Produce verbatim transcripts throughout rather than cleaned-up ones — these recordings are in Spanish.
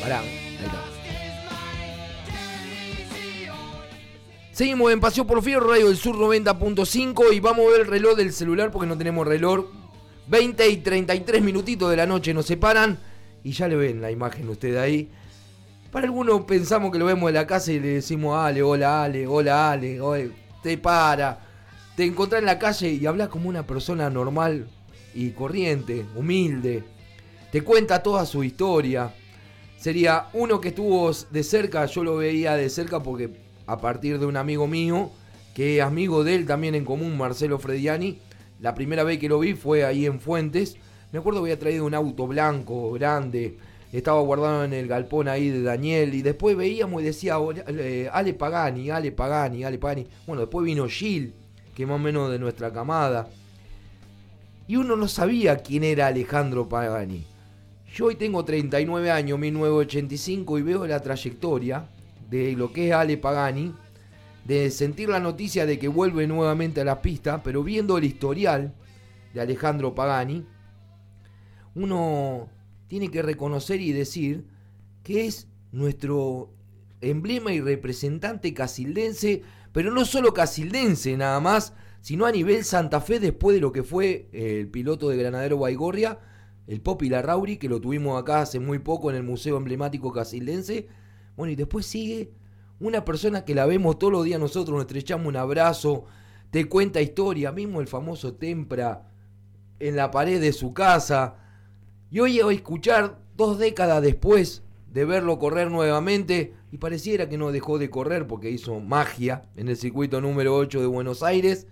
Pará, ahí está. Seguimos en Pasión por Fierro, Radio del Sur noventa punto cinco y vamos a ver el reloj del celular porque no tenemos reloj. veinte y treinta y tres minutitos de la noche nos separan y ya le ven la imagen usted ahí. Para algunos pensamos que lo vemos en la casa y le decimos Ale, hola Ale, hola Ale, oye, te para, te encontrás en la calle y hablas como una persona normal y corriente, humilde, te cuenta toda su historia. Sería uno que estuvo de cerca, yo lo veía de cerca porque a partir de un amigo mío, que es amigo de él también en común, Marcelo Frediani, la primera vez que lo vi fue ahí en Fuentes. Me acuerdo que había traído un auto blanco, grande, estaba guardado en el galpón ahí de Daniel, y después veíamos y decía eh, Ale Pagani, Ale Pagani, Ale Pagani. Bueno, después vino Gil, que más o menos de nuestra camada. Y uno no sabía quién era Alejandro Pagani. Yo hoy tengo treinta y nueve años, mil novecientos ochenta y cinco, y veo la trayectoria de lo que es Ale Pagani, de sentir la noticia de que vuelve nuevamente a la pista, pero viendo el historial de Alejandro Pagani, uno tiene que reconocer y decir que es nuestro emblema y representante casildense, pero no solo casildense nada más, sino a nivel Santa Fe después de lo que fue el piloto de Granadero Baigorria, el Popi Larrauri, que lo tuvimos acá hace muy poco en el Museo Emblemático Casildense. Bueno, y después sigue una persona que la vemos todos los días nosotros, nos estrechamos un abrazo, te cuenta historia, mismo el famoso Tempra en la pared de su casa. Y hoy a escuchar dos décadas después de verlo correr nuevamente, y pareciera que no dejó de correr porque hizo magia en el circuito número ocho de Buenos Aires.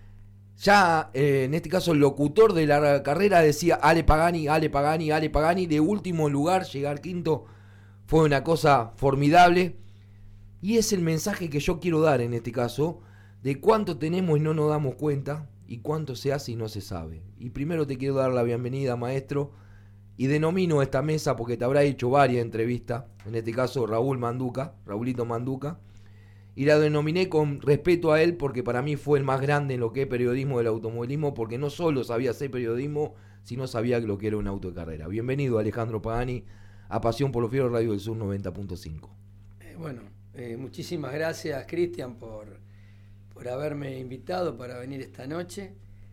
Ya eh, en este caso el locutor de la carrera decía Ale Pagani, Ale Pagani, Ale Pagani. De último lugar, llegar quinto fue una cosa formidable. Y es el mensaje que yo quiero dar en este caso, de cuánto tenemos y no nos damos cuenta, y cuánto se hace y no se sabe. Y primero te quiero dar la bienvenida, maestro, y denomino esta mesa porque te habrá hecho varias entrevistas, en este caso Raúl Manduca, Raulito Manduca, y la denominé con respeto a él porque para mí fue el más grande en lo que es periodismo del automovilismo, porque no solo sabía hacer periodismo, sino sabía lo que era un auto de carrera. Bienvenido, Alejandro Pagani, a Pasión por los Fierros, Radio del Sur noventa punto cinco. Eh, bueno, eh, muchísimas gracias, Cristian, por, por haberme invitado para venir esta noche.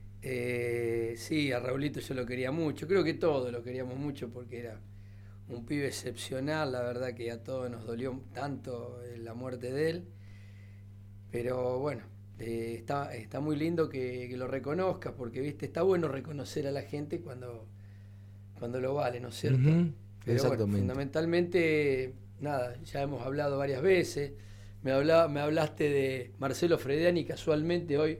Eh, sí, a Raulito yo lo quería mucho, creo que todos lo queríamos mucho porque era un pibe excepcional, la verdad que a todos nos dolió tanto la muerte de él, pero bueno, eh, está, está muy lindo que, que lo reconozcas porque, viste, está bueno reconocer a la gente cuando, cuando lo vale, ¿no es cierto? Uh-huh. Pero Exactamente. Bueno, fundamentalmente, nada, ya hemos hablado varias veces, me, habla, me hablaste de Marcelo Frediani, casualmente hoy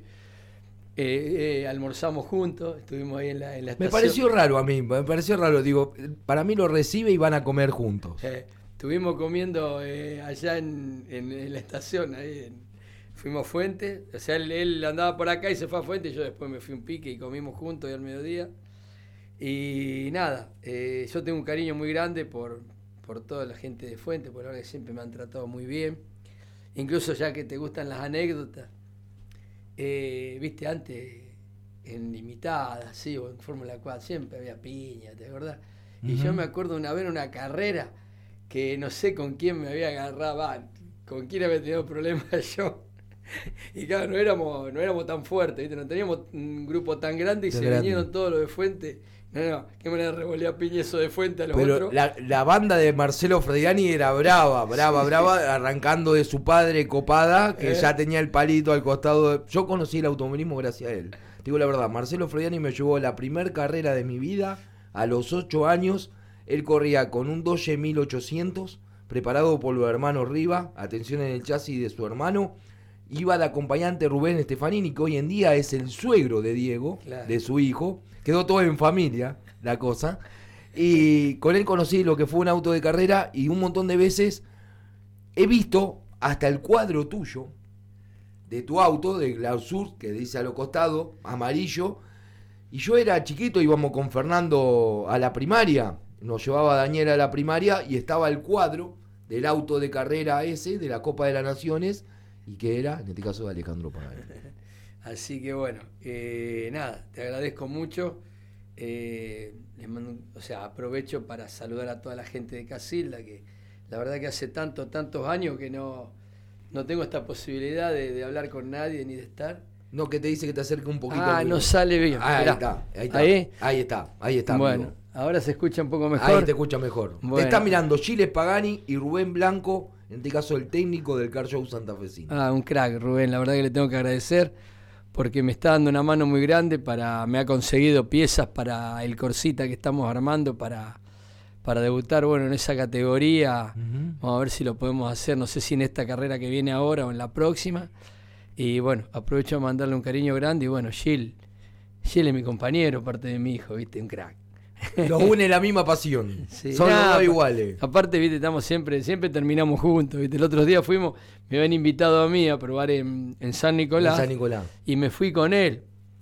Eh, eh, almorzamos juntos, estuvimos ahí en la, en la estación. Me pareció raro a mí, me pareció raro, digo, para mí lo recibe y van a comer juntos. Eh, estuvimos comiendo eh, allá en, en, en la estación, ahí en, fuimos a Fuentes, o sea, él, él andaba por acá y se fue a Fuentes, y yo después me fui a un pique y comimos juntos y al mediodía. Y nada, eh, yo tengo un cariño muy grande por, por toda la gente de Fuentes, por la verdad que siempre me han tratado muy bien, incluso ya que te gustan las anécdotas. Eh, viste, antes en limitadas, sí, o en Fórmula cuatro, siempre había piña, ¿te acordás? Uh-huh. Y yo me acuerdo una vez en una carrera que no sé con quién me había agarrado, ah, con quién había tenido problemas yo. Y claro, no éramos, no éramos tan fuertes, ¿viste? No teníamos un grupo tan grande y Qué se grande. Vinieron todos los de Fuente. No, no, qué manera de revolear piña eso de Fuente a los Pero otros. La, la banda de Marcelo Frediani era brava, brava, sí. brava, arrancando de su padre Copada, que ¿Eh? ya tenía el palito al costado. De... Yo conocí el automovilismo gracias a él. Te digo la verdad, Marcelo Frediani me llevó a la primer carrera de mi vida a los ocho años. Él corría con un Dodge mil ochocientos, preparado por los hermanos Riva, atención en el chasis de su hermano. Iba de acompañante Rubén Stefanini, que hoy en día es el suegro de Diego, claro. de su hijo. Quedó todo en familia, la cosa. Y con él conocí lo que fue un auto de carrera y un montón de veces he visto hasta el cuadro tuyo, de tu auto, de Glausur, que dice a los costados, amarillo. Y yo era chiquito, íbamos con Fernando a la primaria, nos llevaba Daniel a la primaria y estaba el cuadro del auto de carrera ese, de la Copa de las Naciones, y que era, en este caso, de Alejandro Pagani. Así que bueno, eh, nada, te agradezco mucho. Eh, les mando, o sea, aprovecho para saludar a toda la gente de Casilda, que la verdad que hace tanto, tantos años que no, no tengo esta posibilidad de, de hablar con nadie ni de estar. No, que te dice que te acerque un poquito. Ah, no sale bien. Ah, ahí Mirá. está, ahí está. ¿Ahí? Ahí está, ahí está. Bueno, amigo. ahora se escucha un poco mejor. Ahí te escucha mejor. Bueno. Te está mirando Giles Pagani y Rubén Blanco, en este caso el técnico del Car Show santafesino. Ah, un crack, Rubén. La verdad que le tengo que agradecer porque me está dando una mano muy grande. Para me ha conseguido piezas para el Corsita que estamos armando para, para debutar bueno, en esa categoría. Uh-huh. Vamos a ver si lo podemos hacer. No sé si en esta carrera que viene ahora o en la próxima. Y bueno, aprovecho a mandarle un cariño grande. Y bueno, Gil, Gil es mi compañero, parte de mi hijo, ¿viste? Un crack. Los une la misma pasión. Sí, son nah, los dos iguales. Aparte, viste, estamos siempre, siempre terminamos juntos, viste. El otro día fuimos, me habían invitado a mí a probar en, en San Nicolás. En San Nicolás. Y me fui con él.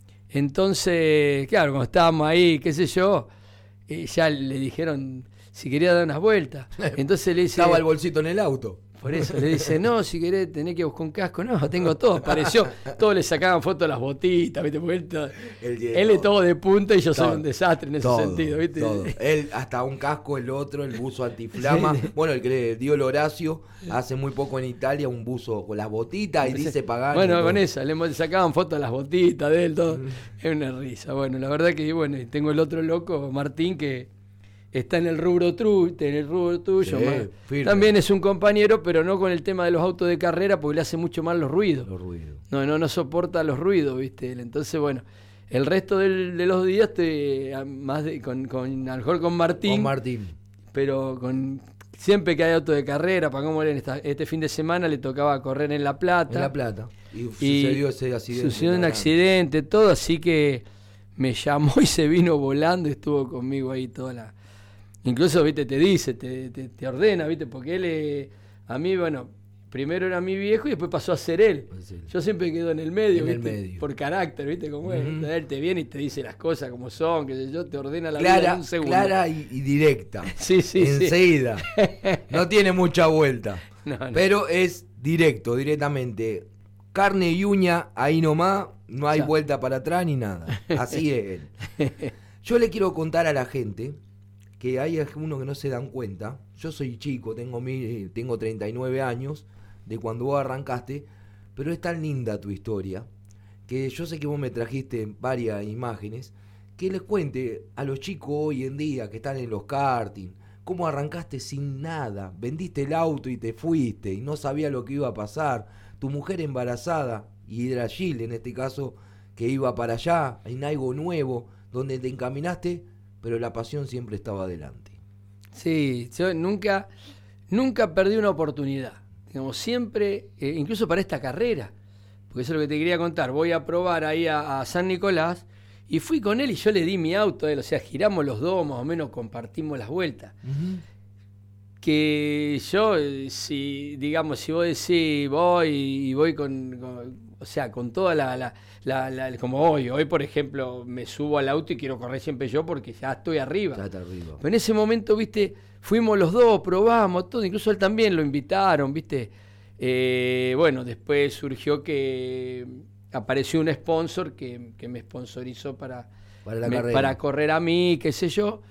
Entonces, claro, cuando estábamos ahí, qué sé yo, eh, ya le dijeron si quería dar unas vueltas. Entonces le dice. Estaba el bolsito en el auto. Por eso le dice, no, si querés tenés que buscar un casco. No, tengo todo. Apareció, todos le sacaban fotos a las botitas, ¿viste? Porque él, todo, el él es todo de punta y yo todo, soy un desastre en ese todo, sentido, ¿viste? Todo. Él hasta un casco, el otro, el buzo antiflama. Sí. Bueno, el que le dio el Horacio hace muy poco en Italia, un buzo con las botitas y dice Pagani. Bueno, con esa, le sacaban fotos a las botitas de él, todo. Es una risa. Bueno, la verdad que, bueno, tengo el otro loco, Martín, que está en el rubro tuyo, en el rubro tuyo. Sí, también es un compañero, pero no con el tema de los autos de carrera, porque le hace mucho mal los ruidos. Los ruidos. No, no, no soporta los ruidos, ¿viste? Entonces, bueno, el resto del, de los días te, más de, con, con, a lo mejor con Martín. Con Martín. Pero con siempre que hay auto de carrera, para como en esta, este fin de semana le tocaba correr en La Plata. En La Plata. Y, y sucedió ese accidente. Sucedió un accidente, todo, así que me llamó y se vino volando y estuvo conmigo ahí toda la... Incluso, viste, te dice, te, te, te ordena, viste, porque él, eh, a mí, bueno, primero era mi viejo y después pasó a ser él. Sí. Yo siempre quedo en el medio, en viste, el medio. Por carácter, viste, como uh-huh. es. Él te viene y te dice las cosas como son, que yo te ordena la clara, vida en un segundo. Clara y, y directa. Sí, sí, enseguida. Sí. No tiene mucha vuelta. No, no. Pero es directo, directamente. Carne y uña, ahí nomás, no hay ya. vuelta para atrás ni nada. Así es él. Yo le quiero contar a la gente que hay algunos que no se dan cuenta. Yo soy chico, tengo, mi, tengo treinta y nueve años, de cuando vos arrancaste, pero es tan linda tu historia, que yo sé que vos me trajiste varias imágenes, que les cuente a los chicos hoy en día que están en los karting, cómo arrancaste sin nada, vendiste el auto y te fuiste, y no sabías lo que iba a pasar, tu mujer embarazada, y era Gil en este caso, que iba para allá, en algo nuevo, donde te encaminaste, pero la pasión siempre estaba adelante. Sí, yo nunca, nunca perdí una oportunidad. Digamos, siempre, eh, incluso para esta carrera, porque eso es lo que te quería contar. Voy a probar ahí a, a San Nicolás y fui con él y yo le di mi auto a él. O sea, giramos los dos, más o menos compartimos las vueltas. Uh-huh. Que yo, si digamos, si vos decís voy y voy con, con o sea, con toda la, la, la, la, como hoy, hoy por ejemplo me subo al auto y quiero correr siempre yo porque ya estoy arriba. Ya está arriba. Pero en ese momento, viste, fuimos los dos, probamos todo, incluso él también lo invitaron, viste. Eh, bueno, después surgió que apareció un sponsor que, que me sponsorizó para, para, la me, para correr a mí, qué sé yo,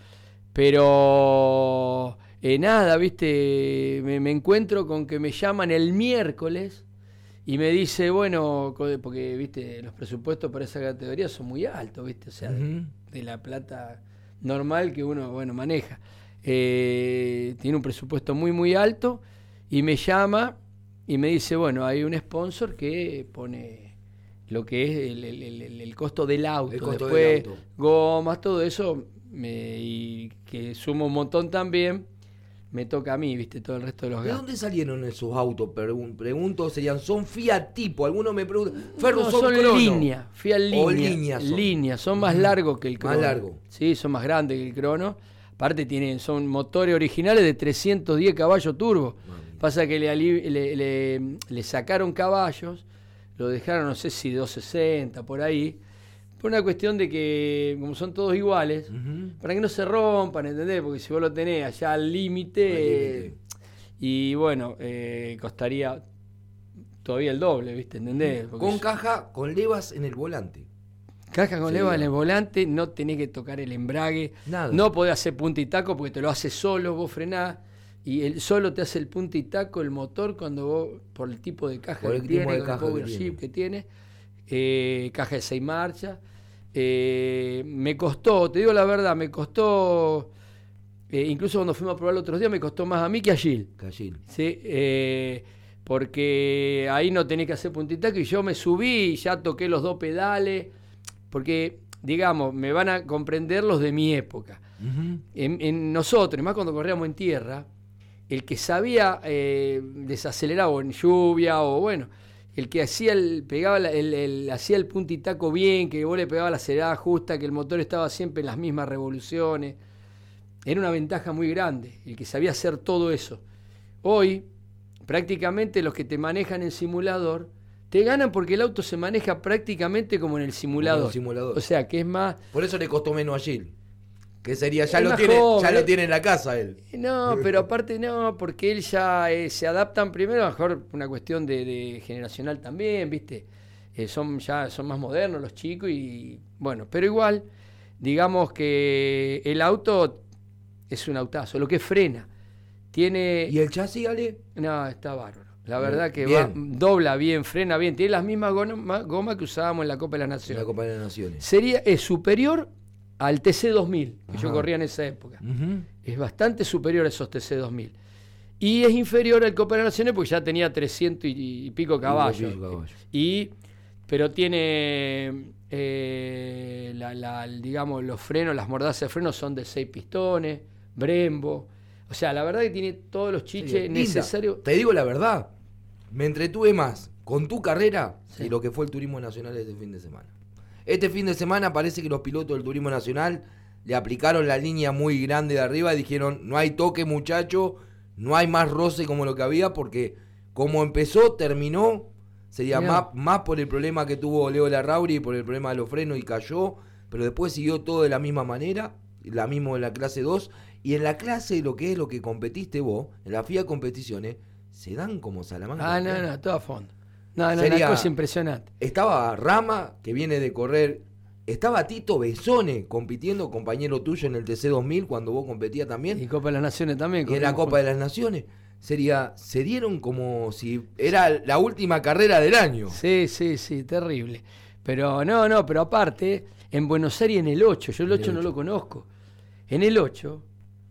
pero... Eh, nada, viste, me, me encuentro con que me llaman el miércoles y me dice, bueno, porque, viste, los presupuestos para esa categoría son muy altos, viste, o sea, uh-huh. de, de la plata normal que uno, bueno, maneja. Eh, tiene un presupuesto muy, muy alto y me llama y me dice, bueno, hay un sponsor que pone lo que es el, el, el, el costo del auto, el costo después del auto. Gomas, todo eso, me, y que suma un montón también. Me toca a mí, viste, todo el resto de los gastos. ¿De dónde salieron esos autos? Pregun- pregunto, serían, ¿son Fiat tipo? Algunos me preguntan, Ferro, no, son, son crono. línea, Fiat línea. O línea son. Línea, son más largos que el crono. Más largo. Sí, son más grandes que el crono. Aparte tienen, son motores originales de trescientos diez caballos turbo. Mami. Pasa que le, le, le, le sacaron caballos, lo dejaron, no sé si doscientos sesenta, por ahí. Por una cuestión de que, como son todos iguales, uh-huh. para que no se rompan, ¿entendés? Porque si vos lo tenés allá al límite, eh, y bueno, eh, costaría todavía el doble, ¿viste? ¿Entendés? Porque con yo, caja, con levas en el volante. Caja con Sí. leva en el volante, no tenés que tocar el embrague, Nada. no podés hacer punta y taco porque te lo hace solo, vos frenás y él solo te hace el punta y taco el motor cuando vos, por el tipo de caja Por que el tipo tiene, de con caja el que power tiene. shift que tiene, eh, caja de seis marchas. Eh, me costó, te digo la verdad, me costó, eh, incluso cuando fuimos a probar los otros días, me costó más a mí que a Gil. Callil. ¿Sí? Eh, porque ahí no tenés que hacer puntita y yo me subí y ya toqué los dos pedales, porque, digamos, me van a comprender los de mi época. Ujú. En, en nosotros, más cuando corríamos en tierra, el que sabía eh, desacelerar o en lluvia o bueno, el que hacía el, pegaba la- el, el- hacía el puntitaco bien, que vos le pegaba la acelerada justa, que el motor estaba siempre en las mismas revoluciones, era una ventaja muy grande, el que sabía hacer todo eso. Hoy, prácticamente los que te manejan en simulador, te ganan porque el auto se maneja prácticamente como en el simulador. Como en el simulador. O sea, que es más... Por eso le costó menos a Gil. Que sería, ya Es lo más tiene, joven. ya lo tiene en la casa él. No, pero aparte no, porque él ya eh, se adaptan primero, a lo mejor una cuestión de, de generacional también, ¿viste? Eh, son ya son más modernos los chicos y bueno, pero igual, digamos que el auto es un autazo, lo que frena. Tiene... ¿Y el chasis, Ale? No, está bárbaro. La verdad que Bien. va, dobla bien, frena bien, tiene las mismas gomas goma que usábamos en la Copa de las En Naciones. la Copa de las Naciones. Sería, es superior al T C dos mil, que yo Ajá. corría en esa época. Ujú. Es bastante superior a esos T C dos mil. Y es inferior al Copa de las Naciones porque ya tenía trescientos y, y pico caballos. Y pico caballos. Y, pero tiene, eh, la, la- digamos, los frenos, las mordazas de frenos son de seis pistones, Brembo. O sea, la verdad que tiene todos los Sí, chiches linda. necesarios. Te digo la verdad, me entretuve más con tu carrera Sí. que lo que fue el turismo nacional este fin de semana. Este fin de semana parece que los pilotos del turismo nacional le aplicaron la línea muy grande de arriba y dijeron, no hay toque muchacho, no hay más roce como lo que había, porque como empezó, terminó, sería Mirá. más, más por el problema que tuvo Leo Larrauri y por el problema de los frenos y cayó, pero después siguió todo de la misma manera, la misma en la clase dos, y en la clase lo que es lo que competiste vos, en la F I A competiciones, se dan como Salamanca. Ah, no, no, todo a fondo. No, no, Sería- una cosa impresionante. Estaba Rama, que viene de correr. Estaba Tito Besone compitiendo, compañero tuyo en el T C dos mil, cuando vos competías también. Y Copa de las Naciones también. Y en la corrimos Copa de las Naciones. Sería, se dieron como si era la última carrera del año. Sí, sí, sí, terrible. Pero no, no, pero aparte, en Buenos Aires en el ocho, yo el En el ocho no ocho. lo conozco. En el ocho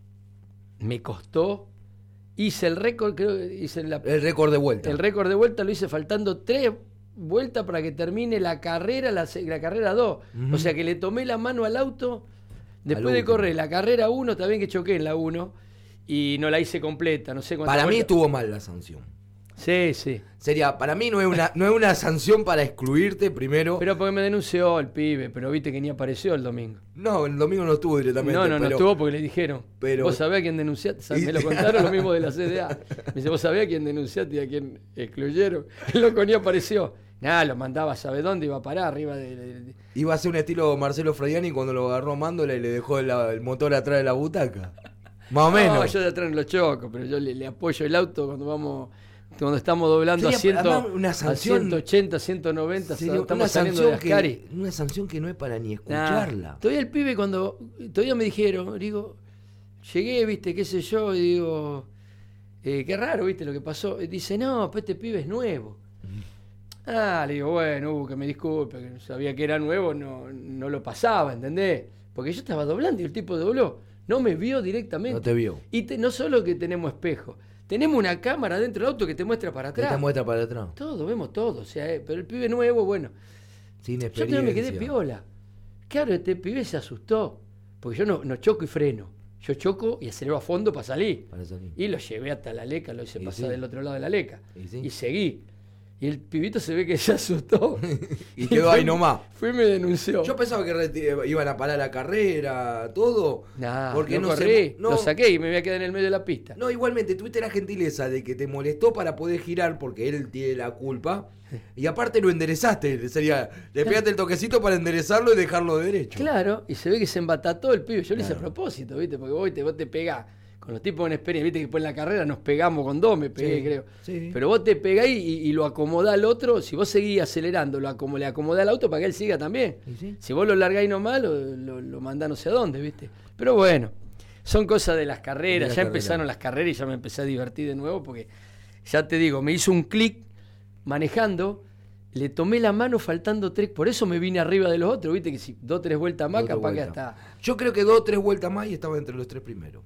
me costó, hice el récord, creo que hice la- El récord de vuelta. el récord de vuelta, lo hice faltando tres vueltas para que termine la carrera, la, se- la carrera dos. Ujú. O sea que le tomé la mano al auto, después Al de último. correr la carrera uno, también que choqué en la uno, y no la hice completa, no sé cuántas Para mí vueltas. estuvo mal la sanción. Sí, sí. Sería, para mí no es una, no es una sanción para excluirte primero. Pero porque me denunció el pibe, pero viste que ni apareció el domingo. no, el domingo no estuvo directamente. No, no, no pero- estuvo porque le dijeron. pero- ¿Vos sabés a quién denunciaste? ¿Sabés? Y- Me lo contaron lo mismo de la C D A. Me dice, ¿vos sabés a quién denunciaste y a quién excluyeron? El loco ni apareció. Nada, lo mandaba, ¿sabe dónde iba a parar? Arriba de... de- de- Iba a ser un estilo Marcelo Frediani cuando lo agarró Mándola y le dejó la- el motor atrás de la butaca. Más o menos. No, yo de atrás no lo choco, pero yo le, le apoyo el auto cuando vamos... Cuando estamos doblando a, Sería, ciento, además, una a sanción- ciento ochenta, ciento noventa, Sería estamos una saliendo de sanción, Ascari. que, una sanción que no es para ni Nah, escucharla. todavía el pibe cuando... Todavía me dijeron, digo... Llegué, viste, qué sé yo, y digo... eh, qué raro, viste, lo que pasó. Y dice, no, pues este pibe es nuevo. Ah, le digo, bueno, uh, que me disculpe, que no sabía que era nuevo, no, no lo pasaba, ¿entendés? Porque yo estaba doblando y el tipo dobló. No me vio directamente. No te vio. Y te- no solo que tenemos espejo, tenemos una cámara dentro del auto que te muestra para Que atrás. te muestra para atrás. Todo, vemos todo. O sea, eh, pero el pibe nuevo, bueno. Sin Yo experiencia. también me quedé piola. Claro, este pibe se asustó. Porque yo no, no choco y freno. Yo choco y acelero a fondo para salir. Para salir. Y lo llevé hasta la leca, lo hice Y pasar sí. del otro lado de la leca. Y sí. Y seguí. Y el pibito se ve que se asustó. Y quedó ahí fue- nomás. Fue y me denunció. Yo pensaba que reti- iban a parar la carrera, todo. Nah, porque lo no corrí, se- no, lo saqué y me voy a quedar en el medio de la pista. No, igualmente, tuviste la gentileza de que te molestó para poder girar porque él tiene la culpa. Y aparte lo enderezaste. Sería, le pegaste el toquecito para enderezarlo y dejarlo derecho. Claro, y se ve que se embatató el pibe. Yo lo hice a Claro. propósito, ¿viste? Porque vos te, vos te pegás con los tipos con experiencia, viste que después en la carrera nos pegamos con dos, me pegué, Sí, creo. sí. Pero vos te pegás y, y lo acomodás al otro, si vos seguís acelerando, lo acom- le acomodás al auto para que él siga también. ¿Y sí? Si vos lo largáis nomás, lo, lo, lo mandás no sé a dónde, viste. Pero bueno, son cosas de las carreras, De la ya carrera. empezaron las carreras y ya me empecé a divertir de nuevo porque, ya te digo, me hizo un clic manejando, le tomé la mano faltando tres, por eso me vine arriba de los otros, viste que si dos o tres vueltas más, Dos, tres capaz que vueltas. hasta... Yo creo que dos o tres vueltas más y estaba entre los tres primeros.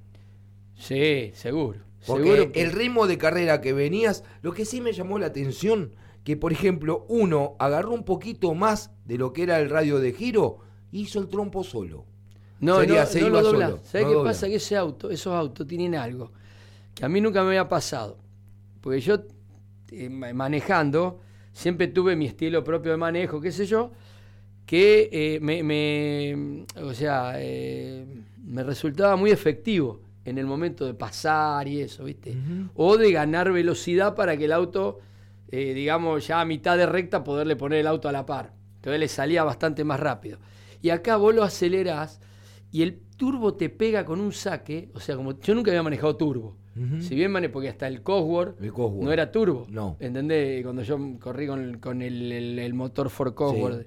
Sí, seguro. Porque seguro que- el ritmo de carrera que venías, lo que sí me llamó la atención, que por ejemplo uno agarró un poquito más de lo que era el radio de giro y hizo el trompo solo. No, Sería, no, se no iba lo dobla. solo, ¿Sabés no qué dobla. pasa? Que ese auto, esos autos tienen algo que a mí nunca me había pasado. Porque yo, eh, ma- manejando, siempre tuve mi estilo propio de manejo, qué sé yo, que eh, me, me- o sea, eh, me resultaba muy efectivo en el momento de pasar y eso, ¿viste? Ujú. O de ganar velocidad para que el auto, eh, digamos, ya a mitad de recta poderle poner el auto a la par. Entonces le salía bastante más rápido. Y acá vos lo acelerás y el turbo te pega con un saque, o sea, como yo nunca había manejado turbo. Ujú. Si bien manejo, porque hasta el Cosworth El Cosworth. no era turbo. No. ¿Entendés? Cuando yo corrí con el, con el, el- el motor Ford Cosworth,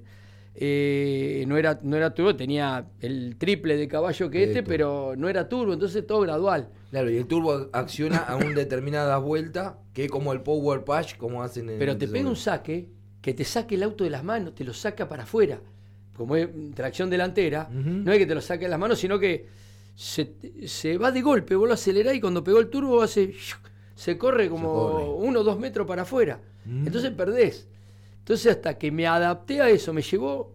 eh, no, era, no era turbo, tenía el triple de caballo que De este, turbo. pero no era turbo, entonces todo gradual. Claro, y el turbo acciona a una determinada vuelta, que es como el Power Patch, como hacen en Pero el te pega un Tesoro. saque que te saque el auto de las manos, te lo saca para afuera. Como es tracción delantera, Ujú. no es que te lo saque de las manos, sino que se, se va de golpe, vos lo acelerás y cuando pegó el turbo hace, se corre como corre. uno o dos metros para afuera. Ujú. Entonces perdés. Entonces hasta que me adapté a eso, me llevó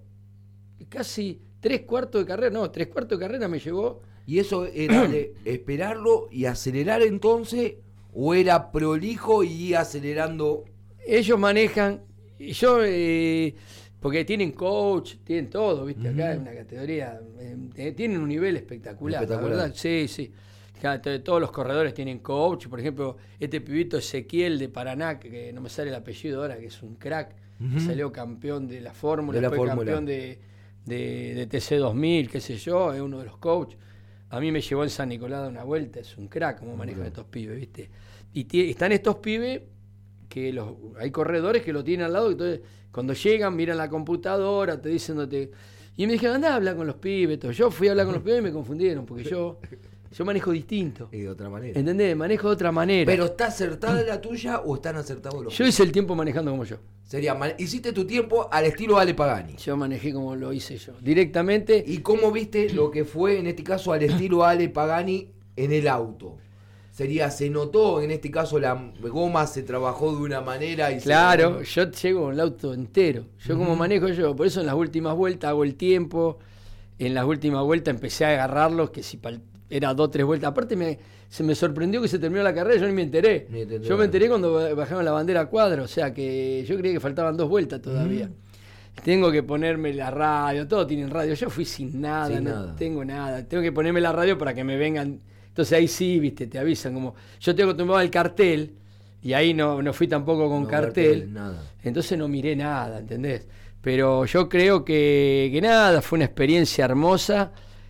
casi tres cuartos de carrera, no, tres cuartos de carrera me llevó. ¿Y eso era de esperarlo y acelerar entonces? ¿O era prolijo y ir acelerando? Ellos manejan, y yo, eh, porque tienen coach, tienen todo, ¿viste? Acá Ujú. es una categoría, eh, eh, tienen un nivel espectacular, Espectacular. la verdad. Sí, sí. Acá to- todos los corredores tienen coach, por ejemplo, este pibito Ezequiel de Paraná, que, que no me sale el apellido ahora, que es un crack, Ujú. salió campeón de la Fórmula, De la fue Fórmula. campeón de, de, de T C dos mil, qué sé yo, es uno de los coaches. A mí me llevó en San Nicolás de una vuelta, es un crack como manejan Claro. estos pibes, ¿viste? Y tie- están estos pibes que los, hay corredores que lo tienen al lado, entonces cuando llegan miran la computadora, te dicen no te... Y me dijeron, andá a hablar con los pibes, todo. Yo fui a hablar con los pibes y me confundieron, porque yo, yo manejo distinto. Y de otra manera. ¿Entendés? Manejo de otra manera. ¿Pero está acertada la tuya o están acertados los yo hice el tiempo manejando como yo. Sería, man- hiciste tu tiempo al estilo Ale Pagani. Yo manejé como lo hice yo. Directamente. ¿Y cómo viste lo que fue en este caso al estilo Ale Pagani en el auto? Sería, se notó, en este caso la goma se trabajó de una manera y se- Claro, yo llego con el auto entero. Yo como manejo yo, por eso en las últimas vueltas hago el tiempo. En las últimas vueltas empecé a agarrarlos, que si pal- era dos, tres vueltas. Aparte me, se me sorprendió que se terminó la carrera, yo ni me enteré. Ni te enteré. Yo me enteré cuando ba- bajaron la bandera a cuadro, o sea que yo creía que faltaban dos vueltas todavía. Tengo que ponerme la radio, todos tienen radio. Yo fui sin nada, Sin no nada. tengo nada. Tengo que ponerme la radio para que me vengan. Entonces ahí sí, viste, te avisan como. Yo tengo que tomar el cartel y ahí no, no fui tampoco con No, cartel. nada. Entonces no miré nada, ¿entendés? Pero yo creo que, que nada, fue una experiencia hermosa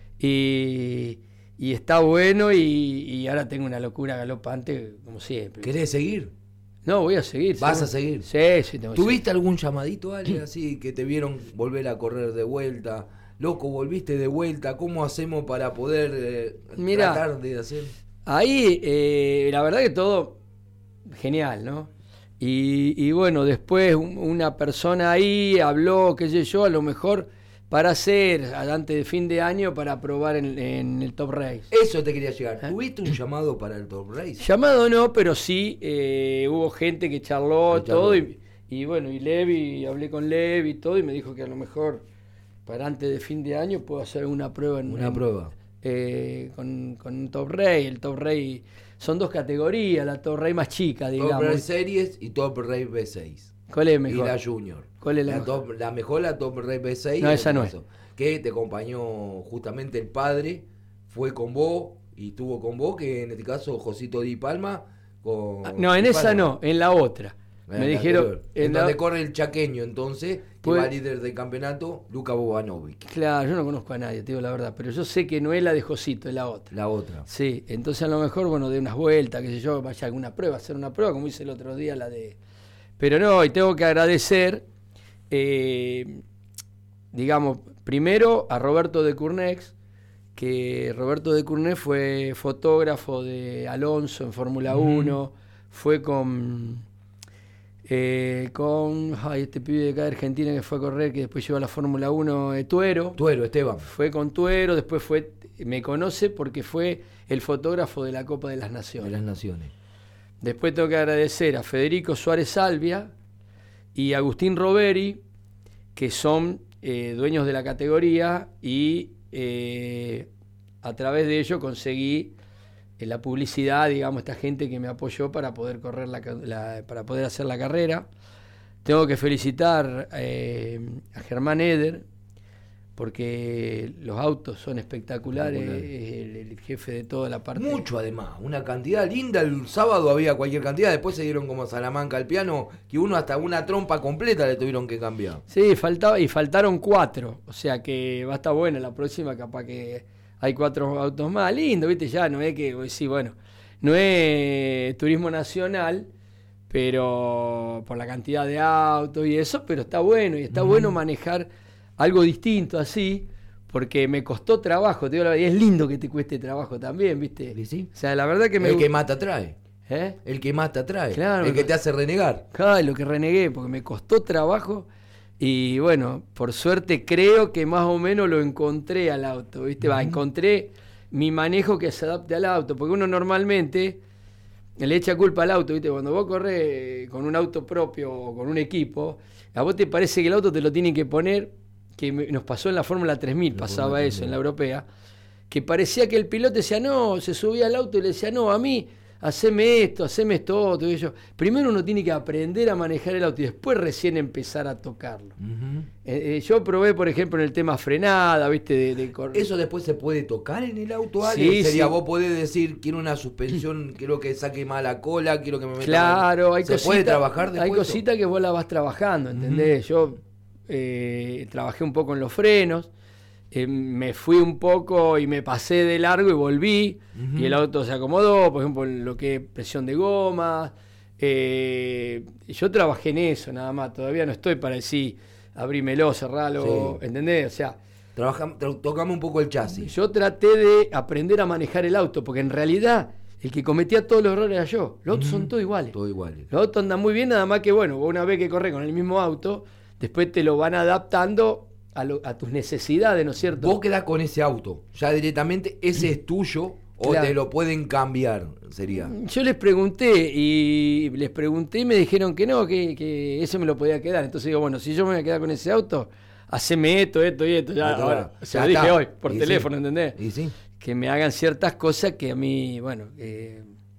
y, y está bueno y, y ahora tengo una locura galopante como siempre. ¿Querés seguir? No, voy a seguir. ¿Vas seguro. a seguir? Sí, sí, tengo que ¿Tuviste algún llamadito, Ale, así que te vieron volver a correr de vuelta? Loco, volviste de vuelta, ¿cómo hacemos para poder eh, Mirá. tratar de hacer? Ahí, eh, la verdad que todo genial, ¿no? Y, y bueno, después un- una persona ahí habló, qué sé yo, a lo mejor para hacer, antes de fin de año, para probar en, en el Top Race. Eso te quería llegar. ¿Eh? ¿Tuviste un llamado para el Top Race? Llamado no, pero sí eh, hubo gente que charló, Que charló. todo, y, y bueno, y Levi, hablé con Levi y todo, y me dijo que a lo mejor para antes de fin de año puedo hacer una prueba en Una en- prueba. eh, con, con un Top Race. El Top Race son dos categorías, la Top Race más chica, Top digamos. Race Series y Top Race B seis. ¿Cuál es Y mejor? la Junior. ¿Cuál es la la, mejor? top- la mejor, la Top Race B seis. No, en esa este no caso, que te acompañó justamente el padre, fue con vos y estuvo con vos, que en este caso Josito Di Palma. Con Ah, no, en Di esa Palma. no, en la otra. En Me la dijeron. anterior. En en la- donde corre el chaqueño, entonces, que Pues- va líder del campeonato, Luka Bobanovic. Claro, yo no conozco a nadie, te digo la verdad, pero yo sé que no es la de Josito, es la otra. La otra. Sí, entonces a lo mejor, bueno, de unas vueltas, qué sé yo, vaya a alguna prueba, hacer una prueba, como hice el otro día, la de... Pero no, y tengo que agradecer, eh, digamos, primero a Roberto de Cournex, que Roberto de Cournex fue fotógrafo de Alonso en Fórmula uno, fue con... Eh, con ay, este pibe de acá de Argentina que fue a correr, que después lleva la Fórmula uno, eh, Tuero. Tuero, Esteban. Fue con Tuero, después fue, me conoce porque fue el fotógrafo de la Copa de las De Naciones. las Naciones. Después tengo que agradecer a Federico Suárez Salvia y a Agustín Roveri, que son eh, dueños de la categoría, y eh, a través de ello conseguí eh, la publicidad, digamos, esta gente que me apoyó para poder correr la, ca- la- para poder hacer la carrera. Tengo que felicitar eh, a Germán Eder, porque los autos son espectaculares, Espectacular. es el, el jefe de toda la parte. Mucho además, una cantidad linda. El sábado había cualquier cantidad, después se dieron como Salamanca al piano, que uno hasta una trompa completa le tuvieron que cambiar. Sí, faltaba, y faltaron cuatro, o sea que va a estar buena la próxima, capaz que hay cuatro autos más, lindo, viste, ya no es que, sí, bueno, no es turismo nacional, pero por la cantidad de autos y eso, pero está bueno, y está Ujú. bueno manejar algo distinto así, porque me costó trabajo, te digo la verdad, y es lindo que te cueste trabajo también, viste. ¿Y sí? O sea, la verdad que me El que gu- más te atrae. ¿Eh? El que más te atrae. Claro, el que pero- te hace renegar. Ay, lo que renegué, porque me costó trabajo y bueno, por suerte creo que más o menos lo encontré al auto, ¿viste? Va, Ujú. encontré mi manejo que se adapte al auto, porque uno normalmente le echa culpa al auto, ¿viste? Cuando vos corres con un auto propio o con un equipo, a vos te parece que el auto te lo tienen que poner, que me- nos pasó en la Fórmula tres mil, La pasaba Fórmula eso tres mil. en la europea, que parecía que el piloto decía, no, se subía al auto y le decía, no, a mí, haceme esto, haceme esto, otro, y yo. Primero uno tiene que aprender a manejar el auto y después recién empezar a tocarlo. Ujú. Eh, eh, yo probé, por ejemplo, en el tema frenada, ¿viste? De, de cor- ¿Eso después se puede tocar en el auto, Ale? Sí, Sería, sí. vos podés decir, quiero una suspensión, quiero que saque más la cola, quiero que me meta Claro, mal. hay ¿Se cositas, puede trabajar después? hay eso? cositas que vos la vas trabajando, ¿entendés? Yo eh, trabajé un poco en los frenos, eh, me fui un poco y me pasé de largo y volví, Ujú. y el auto se acomodó, por ejemplo, en lo que es presión de gomas. Eh, yo trabajé en eso nada más, todavía no estoy para decir abrímelo, cerralo, Sí. ¿entendés? O sea, Trabajam- tra- tocamos un poco el chasis. yo traté de aprender a manejar el auto, porque en realidad el que cometía todos los errores era yo. Los autos Ujú. son todos iguales. Todo igual. Los autos andan muy bien, nada más que, bueno, vos una vez que corres con el mismo auto, después te lo van adaptando a, lo- a tus necesidades, ¿no es cierto? Vos quedás con ese auto, ya directamente ese es tuyo o Claro. te lo pueden cambiar, sería. Yo les pregunté y les pregunté y me dijeron que no, que, que ese me lo podía quedar. Entonces digo, bueno, si yo me voy a quedar con ese auto, haceme esto, esto y esto. Ya, Esto, ahora, ya se lo dije está. hoy por Y teléfono, sí. ¿entendés? Y sí. Que me hagan ciertas cosas que a mí, bueno, eh,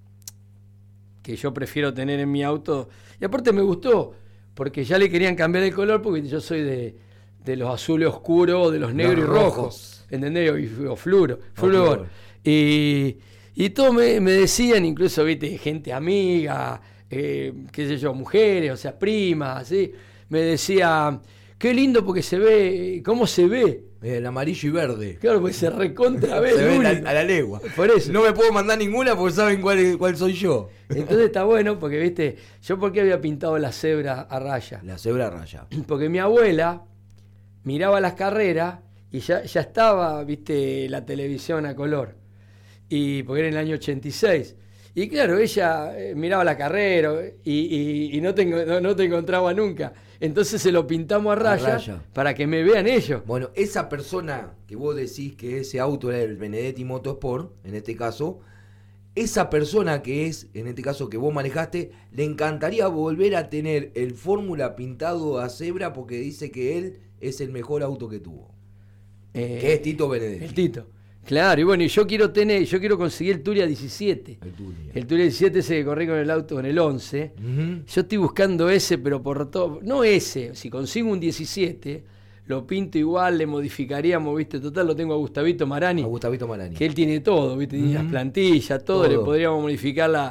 que yo prefiero tener en mi auto. Y aparte me gustó, porque ya le querían cambiar el color, porque yo soy de, de los azules oscuros, de los negros y rojos. rojos, ¿entendés? O, o fluro, flúor. flúor. Y, y todos me, me decían, incluso, viste, gente amiga, eh, qué sé yo, mujeres, o sea, primas, así, me decía, qué lindo porque se ve, ¿cómo se ve? El amarillo y verde. Claro, porque se recontra ve Se el ve a único. la, a la legua. Por eso. No me puedo mandar ninguna porque saben cuál, es- cuál soy yo. Entonces está bueno porque, viste, yo por qué había pintado la cebra a raya. La cebra raya. Porque mi abuela miraba las carreras y ya, ya estaba, viste, la televisión a color. Y porque era en el año ochenta y seis. Y claro, ella eh, miraba la carrera y, y- y no, te, enco- no, no te encontraba nunca. Entonces se lo pintamos a raya, raya. para que me vean ellos. Bueno, esa persona que vos decís que ese auto era el Benedetti Motorsport, en este caso, esa persona que es, en este caso que vos manejaste, le encantaría volver a tener el Fórmula pintado a cebra porque dice que él es el mejor auto que tuvo. Eh, Que es Tito Benedetti. El Tito. Claro, y bueno, y yo quiero tener, yo quiero conseguir el Turia diecisiete. El Turia. El Turia diecisiete ese que corrí con el auto con el once. Ujú. Yo estoy buscando ese, pero por todo. No ese, si consigo un diecisiete, lo pinto igual, le modificaríamos, ¿viste? Total, lo tengo a Gustavito Marani, A Gustavito Marani. que él tiene todo, ¿viste? Tiene Ujú. las plantillas, todo, Todo. le podríamos modificar la,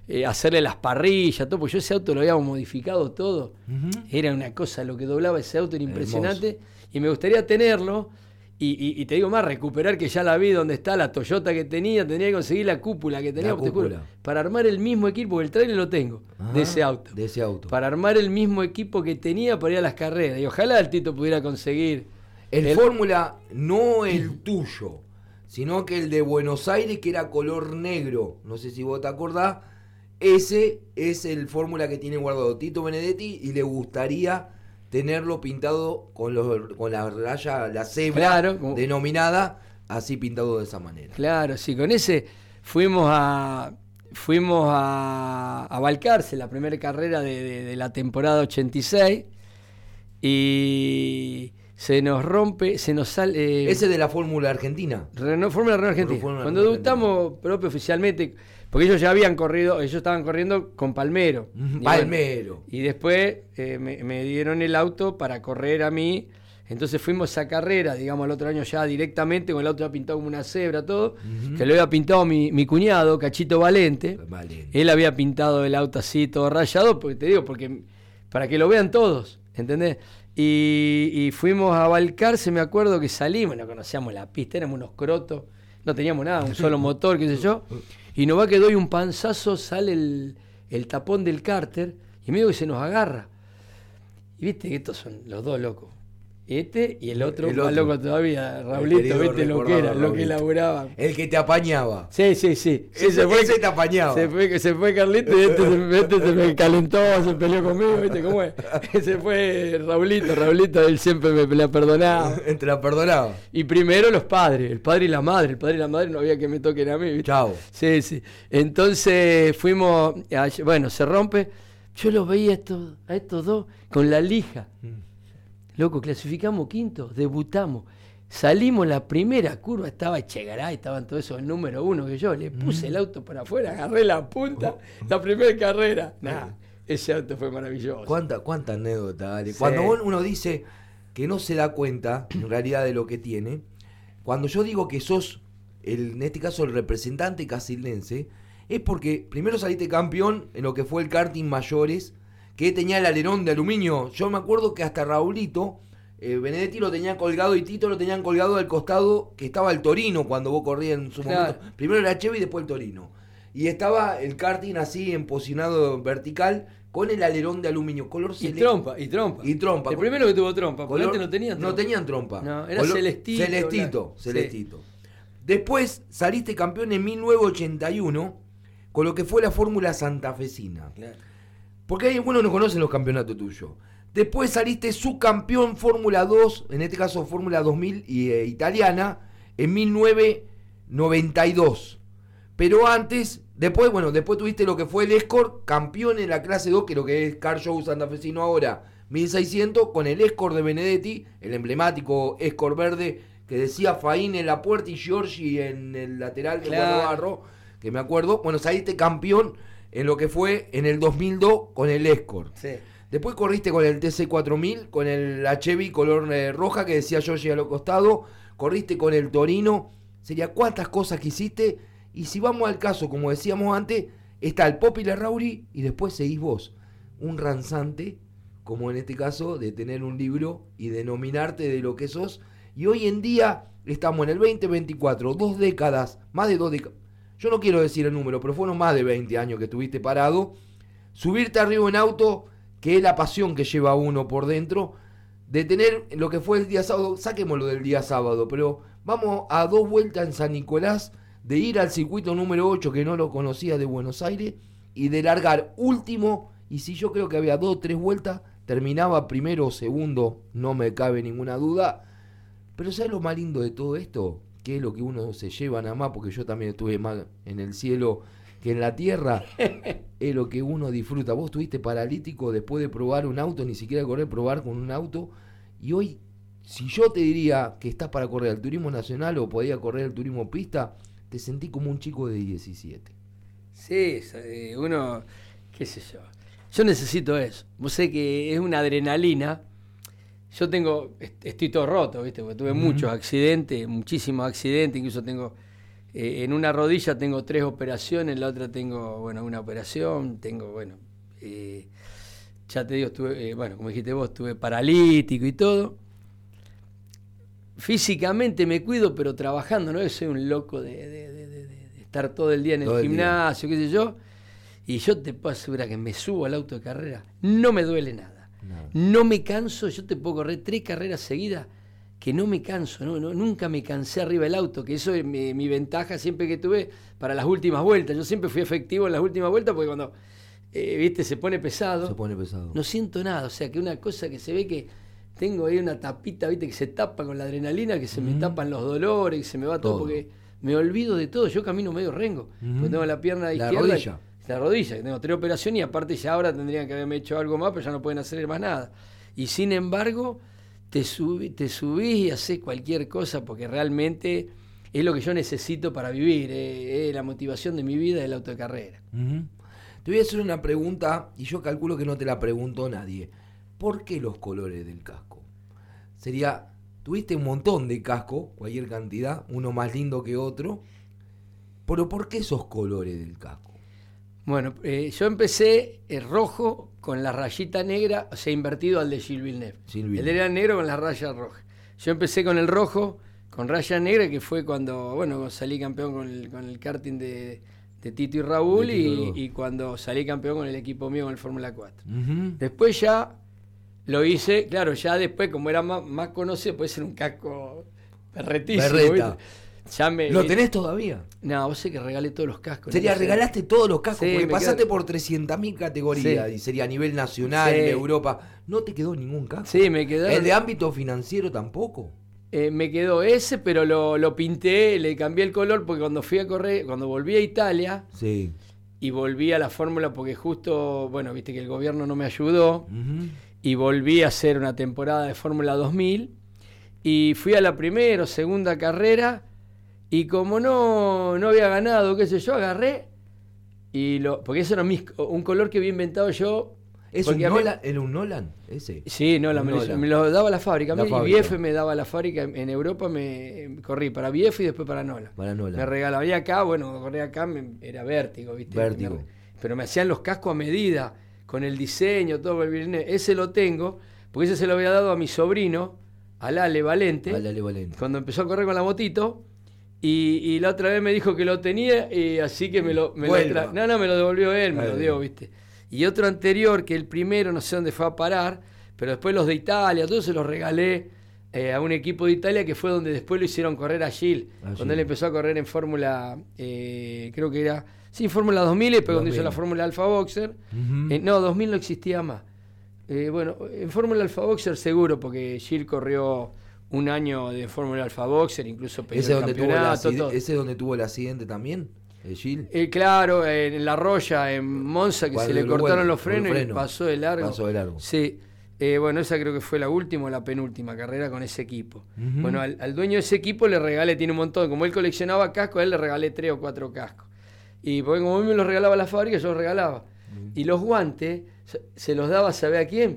eh, hacerle las parrillas, todo, porque yo ese auto lo habíamos modificado todo. Uh-huh. Era una cosa, lo que doblaba ese auto era impresionante. Hermoso. Y me gustaría tenerlo. Y, y, y te digo más, recuperar, que ya la vi donde está la Toyota que tenía, tendría que conseguir la cúpula que tenía, te juro, para armar el mismo equipo, porque el trailer lo tengo, ajá, de ese auto. De ese auto. Para armar el mismo equipo que tenía para ir a las carreras. Y ojalá el Tito pudiera conseguir. El, el... Fórmula, no el tuyo, sino que el de Buenos Aires, que era color negro. No sé si vos te acordás. Ese es el Fórmula que tiene guardado Tito Benedetti y le gustaría tenerlo pintado con, los, con la raya, la cebra, claro, como... denominada, así pintado de esa manera. Claro, sí, con ese fuimos a fuimos a, a Balcarce, la primera carrera de, de, de la temporada ochenta y seis, y se nos rompe, se nos sale... Eh, ¿Ese de la Fórmula Argentina? Renault, Fórmula Renault Argentina. Fórmula Cuando Renault debutamos Argentina. Propio oficialmente... Porque ellos ya habían corrido, ellos estaban corriendo con Palmero. Palmero. Y, bueno, y después eh, me, me dieron el auto para correr a mí. Entonces fuimos a carrera, digamos, el otro año ya directamente, con el auto ya pintado como una cebra, todo. Uh-huh. Que lo había pintado mi, mi cuñado, Cachito Valente. Valente. Él había pintado el auto así, todo rayado, porque te digo, porque para que lo vean todos, ¿entendés? Y, y fuimos a Balcarce, me acuerdo que salimos, no conocíamos la pista, éramos unos crotos, no teníamos nada, un solo motor, qué sé yo. Y no va que doy un panzazo, sale el, el tapón del cárter y medio que se nos agarra. Y viste que estos son los dos locos. Este y el otro, el más otro. Loco todavía, Raulito, viste lo que era, lo que laburaba. El que te apañaba. Sí, sí, sí. sí ese, se fue, ese te apañaba. Se fue, se fue Carlito y este, se, este se me calentó, se peleó conmigo, viste cómo es. Ese fue Raulito, Raulito, él siempre me la perdonaba. Te la perdonaba. Y primero los padres, el padre y la madre. El padre y la madre no había que me toquen a mí, ¿viste? Chao. Sí, sí. Entonces fuimos, a, bueno, se rompe. Yo los veía a estos, a estos dos con la lija. Mm. Loco, clasificamos quinto, debutamos. Salimos la primera curva, estaba Echegaray, estaban todos esos, el número uno que yo. Le puse mm. el auto para afuera, agarré la punta, oh. la primera carrera. Nah, ese auto fue maravilloso. ¿Cuánta, cuánta anécdota, Ale? Sí. Cuando uno dice que no se da cuenta, en realidad, de lo que tiene, cuando yo digo que sos, el, en este caso, el representante casildense, es porque primero saliste campeón en lo que fue el karting mayores, que tenía el alerón de aluminio. Yo me acuerdo que hasta Raulito, eh, Benedetti lo tenía colgado y Tito lo tenían colgado al costado, que estaba el Torino cuando vos corrías en su claro. momento. Primero era Chevy y después el Torino. Y estaba el karting así, empocinado vertical, con el alerón de aluminio. Color celeste. Y trompa, y trompa. Y trompa. El primero que tuvo trompa, porque antes no tenían trompa. No tenían trompa. No, era color, celestito. Celestito, la... celestito. Sí. Después saliste campeón en mil novecientos ochenta y uno con lo que fue la Fórmula Santafesina. Claro. Porque hay algunos no conocen los campeonatos tuyos. Después saliste subcampeón Fórmula dos, en este caso Fórmula dos mil y, eh, italiana, en mil novecientos noventa y dos. Pero antes, después, bueno, después tuviste lo que fue el Escort, campeón en la clase dos, que es lo que es Car Show santafesino ahora, mil seiscientos, con el Escort de Benedetti, el emblemático Escort verde, que decía Faín en la puerta y Giorgi en el lateral de claro. Guardabarro, que me acuerdo. Bueno, saliste campeón en lo que fue en el dos mil dos con el Escort. Sí. Después corriste con el T C cuatro mil, con el Chevy color eh, roja que decía Giorgi a los costados. Corriste con el Torino. Sería cuántas cosas que hiciste. Y si vamos al caso, como decíamos antes, está el Popi Larrauri y después seguís vos. Un ranzante, como en este caso, de tener un libro y denominarte de lo que sos. Y hoy en día estamos en el veinte veinticuatro, dos décadas, más de dos décadas. Yo no quiero decir el número, pero fueron más de veinte años que estuviste parado. Subirte arriba en auto, que es la pasión que lleva uno por dentro, de tener lo que fue el día sábado, saquémoslo del día sábado, pero vamos a dos vueltas en San Nicolás, de ir al circuito número ocho, que no lo conocía, de Buenos Aires, y de largar último, y si yo creo que había dos o tres vueltas, terminaba primero o segundo, no me cabe ninguna duda. Pero ¿sabes lo más lindo de todo esto? Que es lo que uno se lleva nada más, porque yo también estuve más en el cielo que en la tierra, es lo que uno disfruta. Vos estuviste paralítico después de probar un auto, ni siquiera correr, probar con un auto, y hoy, si yo te diría que estás para correr el turismo nacional o podía correr el turismo pista, te sentí como un chico de diecisiete. Sí, uno, qué sé yo, yo necesito eso. Vos sé que es una adrenalina. Yo tengo, estoy todo roto, ¿viste? Porque tuve uh-huh. muchos accidentes, muchísimos accidentes, incluso tengo Eh, en una rodilla tengo tres operaciones, en la otra tengo, bueno, una operación, tengo, bueno, eh, ya te digo, estuve, eh, bueno, como dijiste vos, estuve paralítico y todo. Físicamente me cuido, pero trabajando, ¿no? Yo soy un loco de, de, de, de, de estar todo el día en el todo gimnasio, el qué sé yo. Y yo te puedo asegurar que me subo al auto de carrera, no me duele nada. No, no me canso, yo te puedo correr tres carreras seguidas que no me canso, no, no, nunca me cansé arriba del auto, que eso es mi, mi ventaja siempre que tuve para las últimas vueltas. Yo siempre fui efectivo en las últimas vueltas porque cuando, eh, viste, se pone pesado, se pone pesado, no siento nada. O sea, que una cosa que se ve que tengo ahí una tapita, viste, que se tapa con la adrenalina, que se mm. me tapan los dolores, que se me va todo, todo porque me olvido de todo. Yo camino medio rengo, mm. porque tengo la pierna la izquierda. Rodilla. La rodilla, que tengo tres operaciones y aparte ya ahora tendrían que haberme hecho algo más, pero ya no pueden hacer más nada. Y sin embargo, te subí, te subís y haces cualquier cosa porque realmente es lo que yo necesito para vivir, eh, eh, la motivación de mi vida es el auto de carrera. Uh-huh. Te voy a hacer una pregunta y yo calculo que no te la preguntó nadie. ¿Por qué los colores del casco? Sería, tuviste un montón de casco, cualquier cantidad, uno más lindo que otro, pero ¿por qué esos colores del casco? Bueno, eh, yo empecé el rojo con la rayita negra, o sea, invertido al de Gilles Villeneuve. Gilles Villeneuve. Él era negro con la raya roja. Yo empecé con el rojo, con raya negra, que fue cuando, bueno, salí campeón con el, con el karting de, de Tito y Raúl, y, y cuando salí campeón con el equipo mío con el Fórmula cuatro. Uh-huh. Después ya lo hice, claro, ya después, como era más, más conocido, puede ser un casco berretísimo. Berreta. Ya me, ¿Lo tenés todavía? No, vos sé que regalé todos los cascos. Sería, ¿no? regalaste todos los cascos, sí, porque pasaste quedo... por trescientas mil categorías, sí. Y sería a nivel nacional, sí. En Europa. ¿No te quedó ningún casco? Sí, me quedó. ¿El de ámbito financiero tampoco? Eh, me quedó ese, pero lo, lo pinté, le cambié el color, porque cuando fui a correr, cuando volví a Italia, sí. Y volví a la Fórmula, porque justo, bueno, viste que el gobierno no me ayudó, uh-huh. Y volví a hacer una temporada de Fórmula dos mil, y fui a la primera o segunda carrera, y como no, no había ganado, qué sé yo, agarré, y lo porque eso era mis, un color que había inventado yo. ¿Es un Nolan? ¿Era un Nolan ese? Sí, Nolan, me, Nolan. Lo, me lo daba la fábrica. La y fábrica. B F me daba la fábrica. En Europa me corrí para B F y después para Nolan. Para Nolan. Me regalaba. Y acá, bueno, corrí acá, me, era vértigo, ¿viste? Vértigo. Me, pero me hacían los cascos a medida, con el diseño, todo. El, ese lo tengo, porque ese se lo había dado a mi sobrino, al Ale Valente. Al Ale Valente. Cuando empezó a correr con la motito. Y, y la otra vez me dijo que lo tenía, y así que me lo... Me lo tra- no, no, me lo devolvió él, me Ay, lo dio, ¿viste? Y otro anterior, que el primero no sé dónde fue a parar, pero después los de Italia, todos se los regalé eh, a un equipo de Italia que fue donde después lo hicieron correr a Gilles, ah, cuando sí. Él empezó a correr en Fórmula, eh, creo que era, sí, Fórmula dos mil, pero cuando hizo la Fórmula Alfa Boxer, uh-huh. eh, no, dos mil no existía más. Eh, bueno, en Fórmula Alfa Boxer seguro, porque Gilles corrió un año de Fórmula Alfa Boxer, incluso peleó ¿Ese, el donde tuvo el acid- ¿Ese donde tuvo el accidente también? ¿El Gilles? Eh, claro, en La Roya, en Monza, que se le cortaron bueno, los frenos freno. y pasó de largo. Pasó de largo. Sí. Eh, bueno, esa creo que fue la última o la penúltima carrera con ese equipo. Uh-huh. Bueno, al, al dueño de ese equipo le regalé, tiene un montón, como él coleccionaba cascos, a él le regalé tres o cuatro cascos. Y porque como a mí me los regalaba la fábrica, yo los regalaba. Uh-huh. Y los guantes se, se los daba, ¿sabe a quién?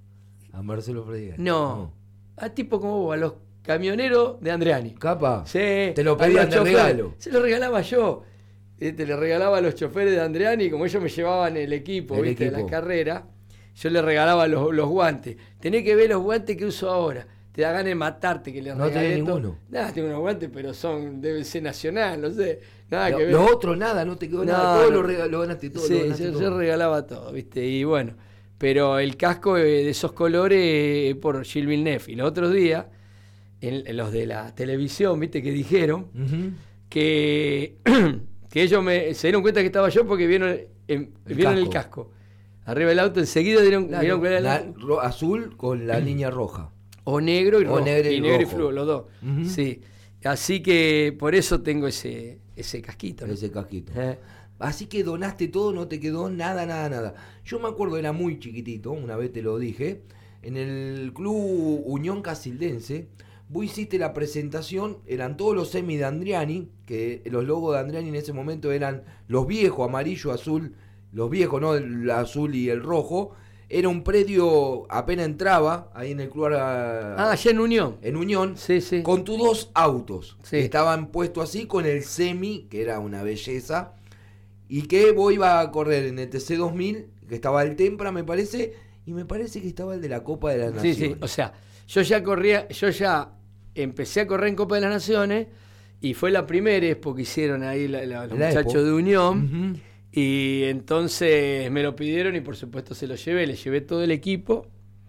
A Marcelo Freire. No, no, a tipo como vos, a los camioneros de Andreani. ¿Capa? Sí. Te lo pedían de regalo. Se los regalaba yo. Te le regalaba a los choferes de Andreani, como ellos me llevaban el equipo, el ¿viste? Equipo. De la carrera, yo le regalaba los, los guantes. Tenés que ver los guantes que uso ahora. Te da ganas de matarte que le no regalé. No tenés ninguno. Nada, tengo unos guantes, pero son, deben ser nacional, no sé. Nada lo, que ver. Lo otro nada, no te quedó no, nada. Todo no, lo, regal, lo ganaste todo. Sí, lo ganaste yo, todo. yo regalaba todo, ¿viste? Y bueno, pero el casco de esos colores por Gilles Villeneuve. Y los otros días, en, en los de la televisión, ¿viste? Que dijeron uh-huh. que... que ellos me, se dieron cuenta que estaba yo porque vieron, en, el, vieron casco. el casco. Arriba del auto, enseguida dieron, claro, vieron cuál era el auto. Azul con la línea roja. O negro y rojo. O negro y, y, negro y fluo, los dos. Uh-huh. Sí. Así que por eso tengo ese, ese casquito. ¿no? Ese casquito. ¿Eh? Así que donaste todo, no te quedó nada, nada, nada. Yo me acuerdo, era muy chiquitito, una vez te lo dije, en el club Unión Casildense. Vos hiciste la presentación, eran todos los semis de Andriani, que los logos de Andriani en ese momento eran los viejos, amarillo, azul, los viejos, ¿no? El azul y el rojo, Era un predio, apenas entraba, ahí en el club... Ah, allá en Unión. En Unión, sí, sí. Con tus dos autos. Sí. Que estaban puestos así, con el semi, que era una belleza. Y que vos ibas a correr en el T C dos mil, que estaba el Tempra, me parece, y me parece que estaba el de la Copa de las Naciones. Sí, sí, o sea, yo ya corría, yo ya empecé a correr en Copa de las Naciones, y fue la primera expo que hicieron ahí la, la, los la muchachos expo. de Unión, Uh-huh. y entonces me lo pidieron y por supuesto se lo llevé, le llevé todo el equipo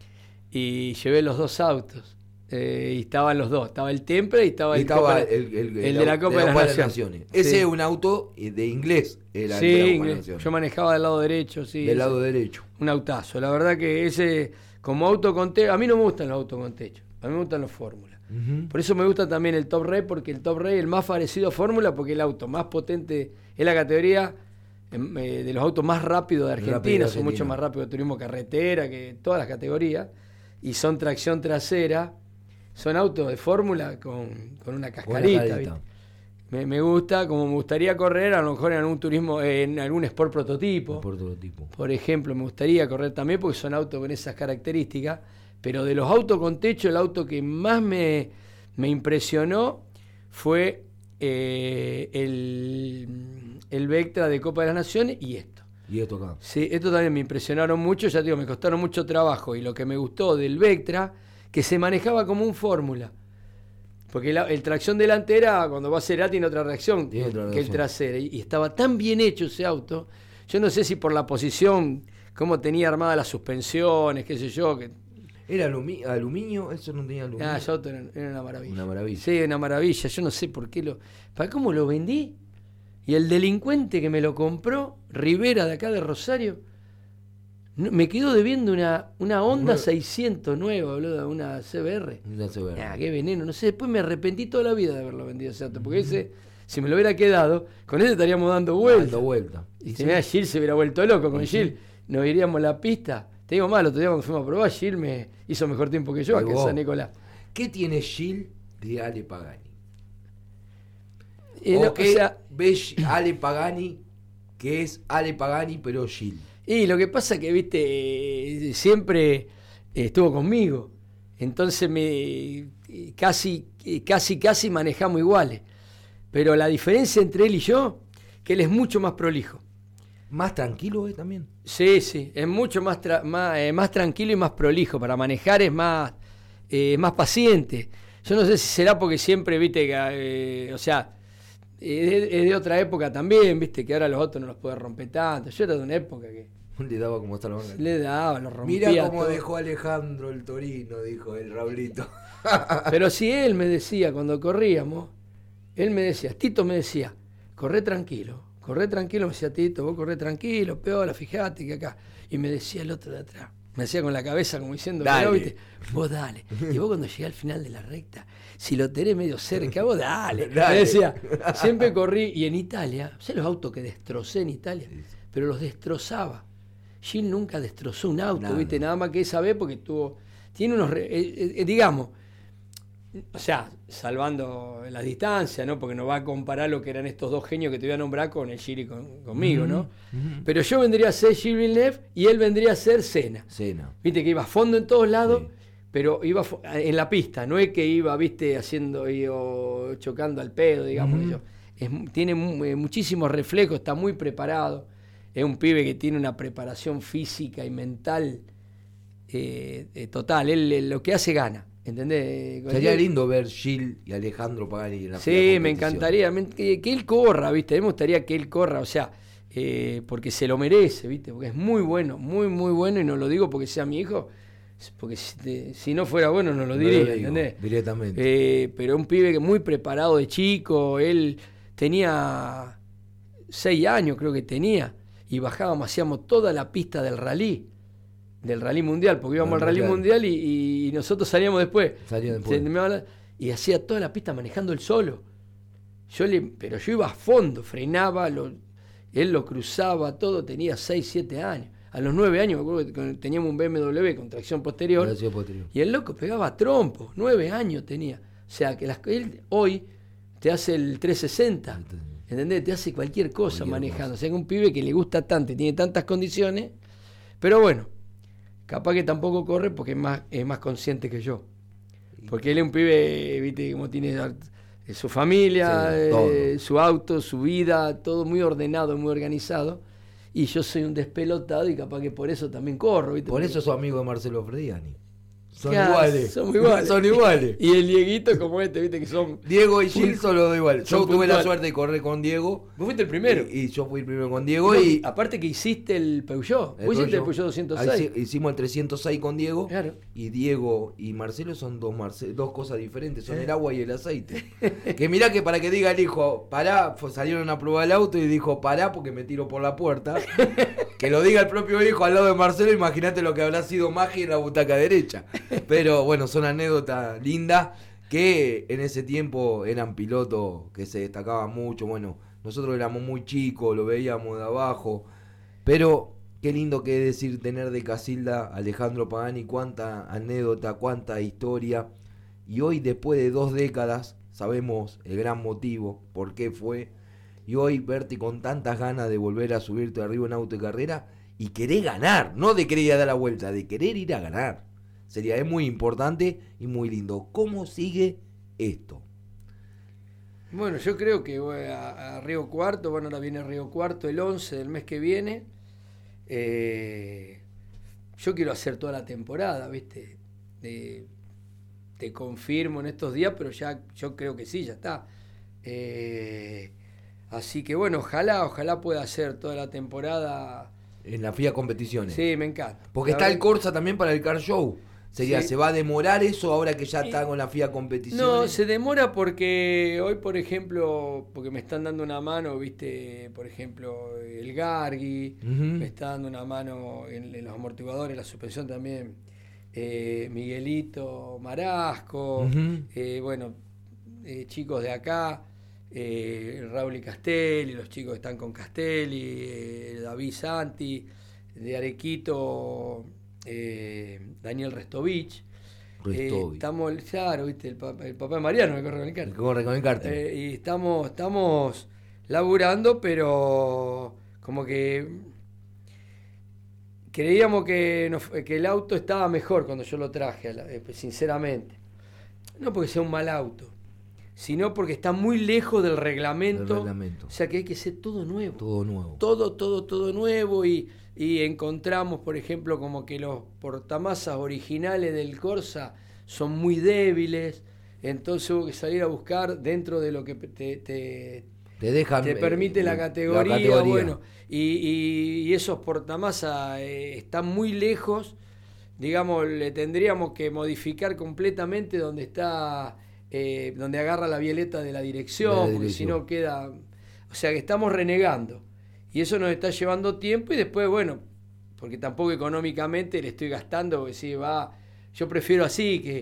y llevé los dos autos. Eh, y estaban los dos, estaba el Tempra y estaba, Y el, estaba Copa, el, el, el, el de la Copa de, de, las, de las Naciones. Ese sí. es un auto de inglés, era sí, el de la Copa inglés. de las Naciones. Yo manejaba del lado derecho, sí. Del lado derecho. Un autazo, la verdad que ese, como auto con techo, a mí no me gustan los autos con techo, a mí me gustan los Fórmula. Uh-huh. Por eso me gusta también el Top Race, porque el Top Race es el más parecido a Fórmula, porque el auto más potente, es la categoría eh, de los autos más rápidos de Argentina, Rápido de son Argentina. mucho más rápidos de turismo carretera, que todas las categorías, y son tracción trasera, son autos de Fórmula con, con una cascarita, Una ¿viste? Me, me gusta, como me gustaría correr, a lo mejor en algún turismo, en algún Sport prototipo. Por prototipo. Por ejemplo, me gustaría correr también porque son autos con esas características, pero de los autos con techo, el auto que más me, me impresionó fue eh, el, el Vectra de Copa de las Naciones y esto. Y esto acá. Sí, esto también me impresionaron mucho, ya te digo, me costaron mucho trabajo, y lo que me gustó del Vectra, que se manejaba como un Fórmula. Porque la, el tracción delantera, cuando va a ser A, tiene otra reacción Tiene otra que reacción. el trasero. Y, y estaba tan bien hecho ese auto. Yo no sé si por la posición, cómo tenía armadas las suspensiones, qué sé yo. Que... ¿Era alumi- aluminio? Eso no tenía aluminio. Ah, ese auto era, era una maravilla. Una maravilla. Sí, una maravilla. Yo no sé por qué lo... ¿Para cómo lo vendí? Y el delincuente que me lo compró, Rivera de acá de Rosario, no, me quedó debiendo una, una Honda Nueva. seiscientos nueva, boludo, una C B R. Ya se ve. Ah, qué veneno, no sé, después me arrepentí toda la vida de haberlo vendido ese auto, porque ese, si me lo hubiera quedado, con ese estaríamos dando vueltas. Dando vuelta. Y si me Gil se hubiera vuelto loco, con Gil nos iríamos a la pista. Te digo mal, otro día cuando fuimos a probar, Gil me hizo mejor tiempo que yo, Ay, que vos. San Nicolás. ¿Qué tiene Gil de Ale Pagani? Eh, o no, que o sea, ves Ale Pagani, que es Ale Pagani, pero Gil. y lo que pasa es que, viste, eh, siempre eh, estuvo conmigo. Entonces me eh, casi, eh, casi, casi manejamos iguales. Pero la diferencia entre él y yo, que él es mucho más prolijo. ¿Más tranquilo es también? Sí, sí, es mucho más, tra- más, eh, más tranquilo y más prolijo. Para manejar es más, eh, más paciente. Yo no sé si será porque siempre, viste, que, eh, o sea, eh, es de otra época también, viste, que ahora los autos no los puede romper tanto. Yo era de una época que Le daba como estar la manga. le daba, los rompía. Mira cómo todo. dejó Alejandro el Torino, dijo el Raulito. Pero si él me decía cuando corríamos, él me decía, Tito me decía, corre tranquilo, corre tranquilo, me decía Tito, vos corre tranquilo, peola, fijate que acá. Y me decía el otro de atrás, me decía con la cabeza como diciendo, Dale. "Pero, ¿viste? Vos dale. Y vos cuando llegué al final de la recta, si lo tenés medio cerca, vos dale. Dale. Me decía, siempre corrí, y en Italia, sé los autos que destrocé en Italia, pero los destrozaba. Gil nunca destrozó un auto, Nada. ¿viste? Nada más que esa vez porque tuvo, tiene unos, re- eh, eh, digamos, o sea, salvando la distancia, ¿no? Porque no va a comparar lo que eran estos dos genios que te voy a nombrar con el Gil y con- conmigo, ¿no? Ujú. Pero yo vendría a ser Gilles Villeneuve y él vendría a ser Senna. Cena. Viste que iba a fondo en todos lados, Sí. pero iba fo- en la pista, no es que iba, viste, haciendo y, o chocando al pedo, digamos. Ujú. yo. Es mu- tiene mu- eh, muchísimos reflejos, está muy preparado. Es un pibe que tiene una preparación física y mental eh, eh, total. Él, él lo que hace gana, ¿entendés? Sería Él- lindo ver Gil y Alejandro Pagani en la Sí, la me competición. encantaría me- que, que él corra, ¿viste? A mí me gustaría que él corra, o sea, eh, porque se lo merece, ¿viste? Porque es muy bueno, muy, muy bueno, y no lo digo porque sea mi hijo, porque si, te- si no fuera bueno no lo No diría, lo digo, ¿entendés? directamente. Eh, pero un pibe que muy preparado de chico, él tenía seis años, creo que tenía, y bajábamos, hacíamos toda la pista del rally, del rally mundial, porque íbamos Del al rally mundial. mundial y, y nosotros salíamos después. Salía después. Se- me habla- Y hacía toda la pista manejando él solo. Yo le, pero yo iba a fondo, frenaba, lo, él lo cruzaba, todo, tenía seis, siete años. A los nueve años, me acuerdo que con- teníamos un B M W con tracción posterior. Gracias, posterior. Y el loco pegaba trompo, nueve años tenía. O sea, que las, él hoy te hace el trescientos sesenta, ¿entendés? Te hace cualquier cosa Cualquier manejando. cosa. O sea, que un pibe que le gusta tanto y tiene tantas condiciones. Pero bueno, capaz que tampoco corre porque es más, es más consciente que yo. Porque él es un pibe, viste, como tiene su familia, sí, eh, su auto, su vida, todo muy ordenado, muy organizado. Y yo soy un despelotado y capaz que por eso también corro, ¿viste? Por Porque... eso sos amigo de Marcelo Frediani. Son claro, iguales. Son iguales. Son iguales. Y el Dieguito como este, viste que son... Diego y Gil son los iguales. Yo tuve puntual. la suerte de correr con Diego. Vos fuiste el primero. Y, y yo fui el primero con Diego. No, y aparte que hiciste el Peugeot. El Vos hiciste el Peugeot. Peugeot doscientos seis. Ahí hicimos el trescientos seis con Diego. Claro. Y Diego y Marcelo son dos, Marce dos cosas diferentes. Son ¿Eh? el agua y el aceite. Que mirá que para que diga el hijo, pará, salieron a probar el auto y dijo, pará porque me tiro por la puerta. Que lo diga el propio hijo al lado de Marcelo, imagínate lo que habrá sido magia en la butaca derecha. Pero bueno, son anécdotas lindas que en ese tiempo eran pilotos que se destacaban mucho. Bueno, nosotros éramos muy chicos, lo veíamos de abajo. Pero qué lindo que es decir tener de Casilda a Alejandro Pagani, cuánta anécdota, cuánta historia. Y hoy, después de dos décadas, sabemos el gran motivo, por qué fue. Y hoy verte con tantas ganas de volver a subirte arriba en auto de carrera y querer ganar, no de querer ir a dar la vuelta, de querer ir a ganar. Sería es muy importante y muy lindo. ¿Cómo sigue esto? Bueno, yo creo que voy a, a Río Cuarto, bueno, ahora viene Río Cuarto el once del mes que viene. Eh, yo quiero hacer toda la temporada, ¿viste? Eh, te confirmo en estos días, pero ya yo creo que sí, ya está. Eh, Así que bueno, ojalá, ojalá pueda hacer toda la temporada. En la F I A Competiciones. Sí, me encanta. Porque la está verdad... el Corsa también para el Car Show. Sería, sí. ¿Se va a demorar eso ahora que ya está con la F I A Competiciones? No, se demora porque hoy, por ejemplo, porque me están dando una mano, viste, por ejemplo, el Gargui, uh-huh. me está dando una mano en, en los amortiguadores, la suspensión también, eh, Miguelito Marasco, uh-huh. eh, bueno, eh, chicos de acá. Eh, Raúl y Castelli, los chicos que están con Castelli, eh, David Santi, de Arequito, eh, Daniel Restovich. Eh, estamos, claro, viste, el, papá, el papá de Mariano que corre con el cárter. Corre con el cárter. Eh, y estamos, estamos laburando, pero como que creíamos que, nos, que el auto estaba mejor cuando yo lo traje, sinceramente. No porque sea un mal auto, sino porque está muy lejos del reglamento, del reglamento. O sea que hay que hacer todo nuevo. Todo nuevo. Todo, todo, todo nuevo y, y encontramos, por ejemplo, como que los portamasas originales del Corsa son muy débiles, entonces hubo que salir a buscar dentro de lo que te, te, te, dejan, te permite eh, la, categoría, la categoría, bueno, y, y, y esos portamasas eh, están muy lejos, digamos, le tendríamos que modificar completamente donde está... Eh, donde agarra la violeta de la dirección, la porque si no queda... O sea que estamos renegando. Y eso nos está llevando tiempo y después, bueno, porque tampoco económicamente le estoy gastando, porque si va... Yo prefiero así, que,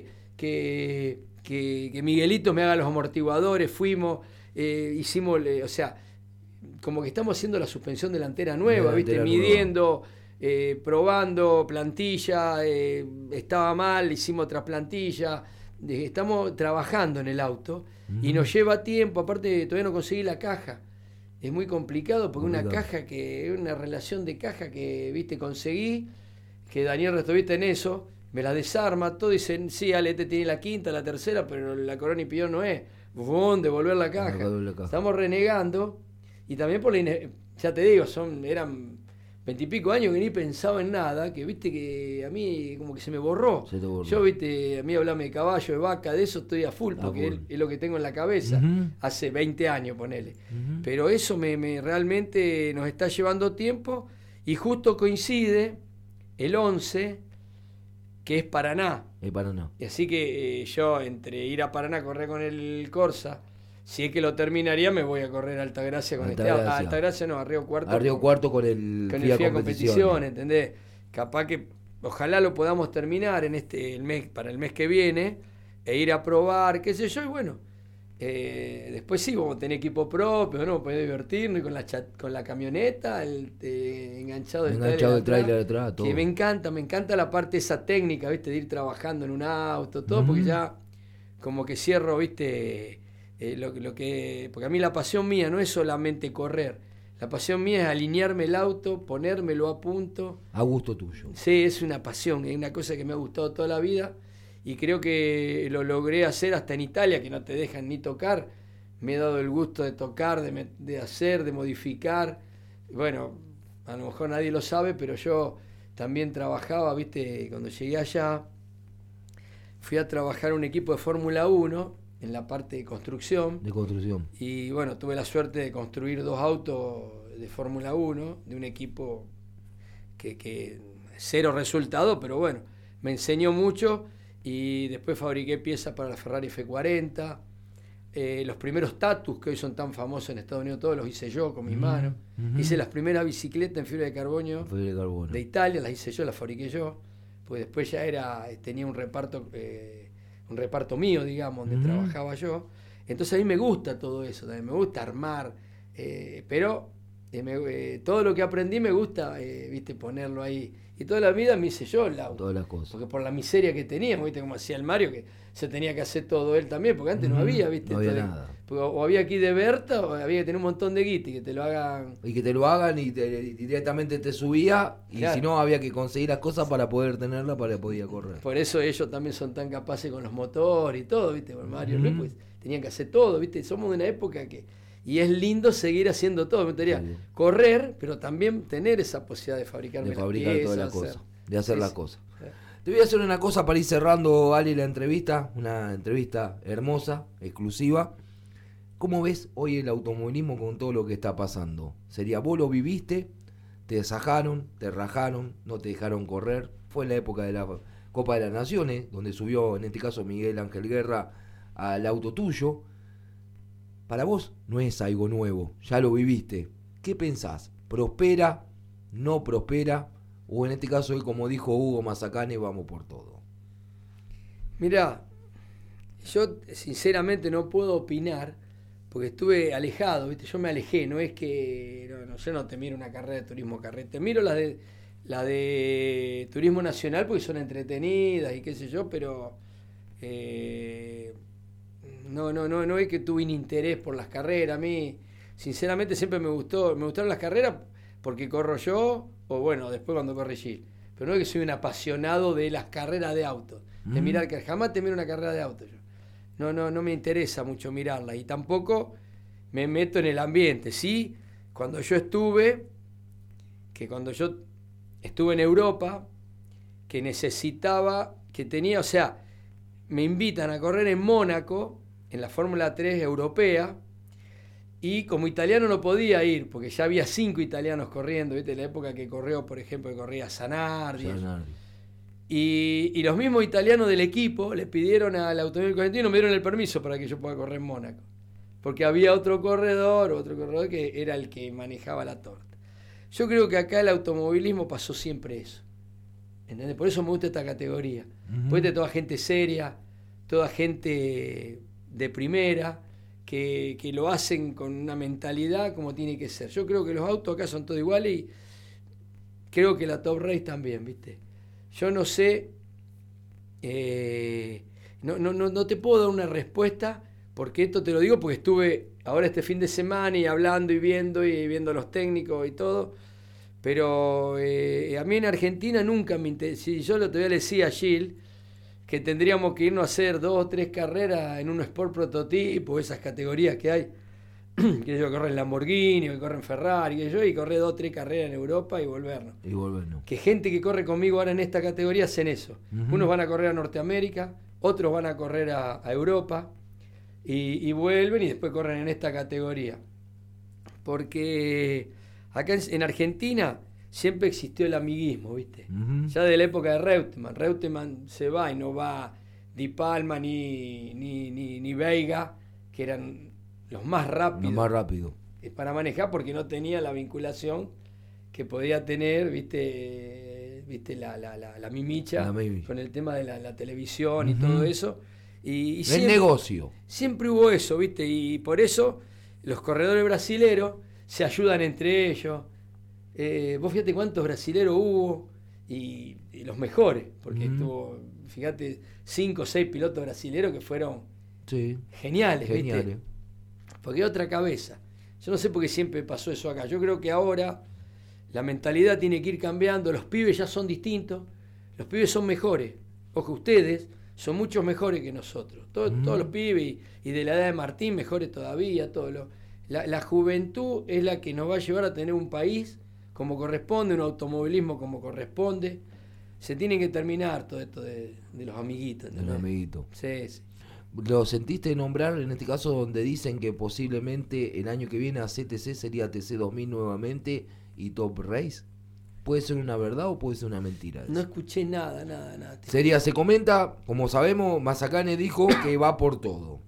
que, que, que Miguelito me haga los amortiguadores, fuimos, eh, hicimos, o sea, como que estamos haciendo la suspensión delantera nueva, delantera ¿viste? Nueva. Midiendo, eh, probando, plantilla, eh, estaba mal, hicimos otra plantilla... Estamos trabajando en el auto uh-huh. y nos lleva tiempo, aparte todavía no conseguí la caja, es muy complicado porque complicado. Una caja que, una relación de caja que viste conseguí, que Daniel Restovich en eso, me la desarma, todo dicen, sí, Ale, este tiene la quinta, la tercera, pero la Corona y Pillón no es, bufón, devolver la caja. la caja, estamos renegando y también por la, ine- ya te digo, son, eran veintipico años que ni pensaba en nada, que viste que a mí como que se me borró. Se te borró. Yo, viste, a mí hablame de caballo, de vaca, de eso estoy a full, porque a full. Es, es lo que tengo en la cabeza. Uh-huh. Hace veinte años, ponele. Uh-huh. Pero eso me, me realmente nos está llevando tiempo y justo coincide el once, que es Paraná. El Paraná. Y así que eh, yo, entre ir a Paraná a correr con el Corsa, si es que lo terminaría, me voy a correr a Altagracia con Altagracia. este. A Altagracia no, a Río Cuarto. A Río Cuarto con el con F I A, el F I A Competición, ¿entendés? Capaz que ojalá lo podamos terminar en este el mes, para el mes que viene, e ir a probar, qué sé yo, y bueno. Eh, después sí, vamos a tener equipo propio, ¿no? Podemos divertirnos con la chat, con la camioneta, el eh, enganchado del enganchado trailer atrás, todo. Que me encanta, me encanta la parte esa técnica, ¿viste? De ir trabajando en un auto, todo, mm. porque ya como que cierro, ¿viste? Eh, lo, lo que, porque a mí la pasión mía no es solamente correr, La pasión mía es alinearme el auto, ponérmelo a punto. A gusto tuyo. Sí, es una pasión, es una cosa que me ha gustado toda la vida y creo que lo logré hacer hasta en Italia, que no te dejan ni tocar. Me he dado el gusto de tocar, de, de hacer, de modificar. Bueno, a lo mejor nadie lo sabe, pero yo también trabajaba, viste, cuando llegué allá, fui a trabajar en un equipo de Fórmula uno en la parte de construcción. De construcción. Y bueno, tuve la suerte de construir dos autos de Fórmula uno, de un equipo que, que cero resultado, pero bueno, me enseñó mucho y después fabriqué piezas para la Ferrari F cuarenta. Eh, los primeros Tatus, que hoy son tan famosos en Estados Unidos, todos los hice yo con mis uh-huh, manos. Uh-huh. Hice las primeras bicicletas en fibra de carbono, de carbono de Italia, las hice yo, las fabriqué yo. Pues después ya era tenía un reparto... Eh, un reparto mío, digamos, donde uh-huh. trabajaba yo. Entonces a mí me gusta todo eso, también me gusta armar, eh, pero eh, me, eh, todo lo que aprendí me gusta, eh, viste, ponerlo ahí. Y toda la vida me hice yo el auto. Todas las cosas. Porque por la miseria que teníamos, viste, como hacía el Mario, que se tenía que hacer todo él también, porque antes uh-huh. no había, viste. No había Entonces, nada. Porque, o había aquí de Berta, o había que tener un montón de guita y que te lo hagan. Y que te lo hagan y, te, y directamente te subía, y claro. si no había que conseguir las cosas para poder tenerla, para poder correr. Por eso ellos también son tan capaces con los motores y todo, viste, con Mario, uh-huh. pues tenían que hacer todo, viste. Somos de una época que... Y es lindo seguir haciendo todo, me gustaría sí. correr, pero también tener esa posibilidad de fabricarme de fabricar las piezas, todas las cosas, de hacer sí, las cosas. Sí. Te voy a hacer una cosa para ir cerrando, Ali, la entrevista, una entrevista hermosa, exclusiva. ¿Cómo ves hoy el automovilismo con todo lo que está pasando? Sería, vos lo viviste, te sajaron, te rajaron, no te dejaron correr. Fue en la época de la Copa de las Naciones, donde subió, en este caso, Miguel Ángel Guerra al auto tuyo. Para vos no es algo nuevo, ya lo viviste. ¿Qué pensás? ¿Prospera? ¿No prospera? O en este caso, hoy, como dijo Hugo Mazacane, vamos por todo. Mirá, yo sinceramente no puedo opinar porque estuve alejado, ¿viste? Yo me alejé, no es que no, no, yo no te miro una carrera de turismo carrera, te miro las de la de turismo nacional porque son entretenidas y qué sé yo, pero eh, no, no, no, no es que tuve un interés por las carreras. A mí, sinceramente, siempre me gustó, me gustaron las carreras porque corro yo, o bueno, después cuando corre Gil. Pero no es que soy un apasionado de las carreras de autos, de mm. mirar que jamás te miro una carrera de autos yo. No, no, no me interesa mucho mirarla y tampoco me meto en el ambiente. Sí, cuando yo estuve, que cuando yo estuve en Europa, que necesitaba, que tenía, o sea, me invitan a correr en Mónaco, en la Fórmula tres europea, y como italiano no podía ir, porque ya había cinco italianos corriendo, ¿viste? En la época que corrió, por ejemplo, que corría Zanardi. Zanardi. Y, y los mismos italianos del equipo le pidieron al Automóvil Correntino, me dieron el permiso para que yo pueda correr en Mónaco. Porque había otro corredor, otro corredor que era el que manejaba la torta. Yo creo que acá el automovilismo pasó siempre eso. ¿Entendés? Por eso me gusta esta categoría. Uh-huh. Porque toda gente seria, toda gente de primera, que, que lo hacen con una mentalidad como tiene que ser. Yo creo que los autos acá son todos iguales y creo que la Top Race también, ¿viste? Yo no sé, eh, no, no, no, no te puedo dar una respuesta, porque esto te lo digo porque estuve ahora este fin de semana y hablando y viendo y viendo a los técnicos y todo, pero eh, a mí en Argentina nunca me interesó. Si yo lo todavía le decía a Gil que tendríamos que irnos a hacer dos o tres carreras en un Sport prototipo, esas categorías que hay, que yo corro en Lamborghini, que corro en Ferrari, que yo, y correr dos o tres carreras en Europa y volvernos. Y volvernos. Que gente que corre conmigo ahora en esta categoría hacen eso. Uh-huh. Unos van a correr a Norteamérica, otros van a correr a, a Europa y, y vuelven y después corren en esta categoría. Porque acá en, en Argentina siempre existió el amiguismo, ¿viste? Uh-huh. Ya de la época de Reutemann. Reutemann se va y no va Di Palma ni, ni, ni, ni Veiga, que eran los más rápidos. Los más rápidos. Para manejar porque no tenía la vinculación que podía tener, viste, viste la, la, la, la mimicha la con el tema de la, la televisión uh-huh. y todo eso. Y, y el siempre, negocio. Siempre hubo eso, viste, y por eso los corredores brasileros se ayudan entre ellos. Eh, vos fíjate cuántos brasileros hubo y, y los mejores, porque uh-huh. estuvo, fíjate, cinco o seis pilotos brasileros que fueron sí. geniales, geniales. ¿viste? Porque otra cabeza. Yo no sé por qué siempre pasó eso acá. Yo creo que ahora la mentalidad tiene que ir cambiando, los pibes ya son distintos, los pibes son mejores. Ojo, ustedes son muchos mejores que nosotros. Todo, mm. Todos los pibes y, y de la edad de Martín mejores todavía. Todo lo, la, la juventud es la que nos va a llevar a tener un país como corresponde, un automovilismo como corresponde. Se tiene que terminar todo esto de, de los amiguitos. De los amiguitos. Sí, sí. ¿Lo sentiste nombrar en este caso donde dicen que posiblemente el año que viene a C T C sería T C dos mil nuevamente y Top Race? ¿Puede ser una verdad o puede ser una mentira eso? No escuché nada, nada, nada. Sería, se comenta, como sabemos, Mazacane dijo que va por todo.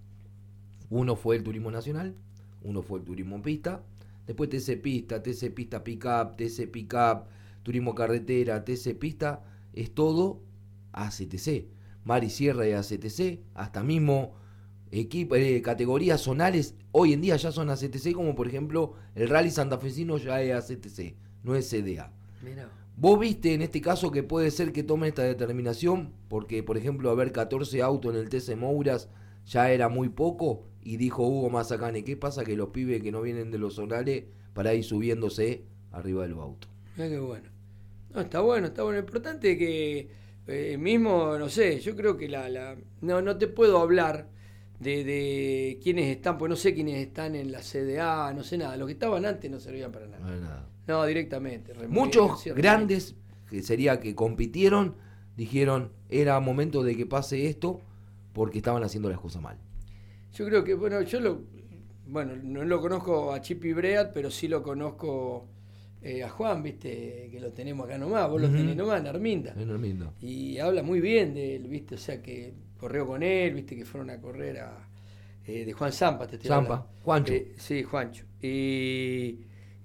Uno fue el turismo nacional, uno fue el turismo pista, después T C pista, T C pista pick-up, T C pick-up, turismo carretera, T C pista, es todo A C T C. Mar y Sierra y A C T C, hasta mismo equipo, eh, categorías zonales, hoy en día ya son A C T C, como por ejemplo el Rally Santafesino ya es A C T C, no es C D A. Mirá. ¿Vos viste en este caso que puede ser que tome esta determinación? Porque, por ejemplo, haber catorce autos en el T C Mouras ya era muy poco, y dijo Hugo Mazacane, ¿qué pasa que los pibes que no vienen de los zonales para ir subiéndose arriba de los autos? Mirá qué bueno. No, está bueno, está bueno. Lo importante es que eh, mismo, no sé, yo creo que la... la no, no te puedo hablar de, de quiénes están, pues no sé quiénes están en la C D A, no sé nada. Los que estaban antes no servían para nada. No hay nada. No, directamente. Muchos grandes, que sería que compitieron, dijeron, era momento de que pase esto, porque estaban haciendo las cosas mal. Yo creo que, bueno, yo lo... Bueno, no lo conozco a Chipi Breat, pero sí lo conozco eh, a Juan, viste, que lo tenemos acá nomás. Vos uh-huh. lo tenés nomás en Arminda. En Arminda. Y habla muy bien de él, viste, o sea que corrió con él, viste, que fueron a correr a... Eh, de Juan Zampa, te estoy Zampa, hablando. Juancho. Eh, sí, Juancho. Y...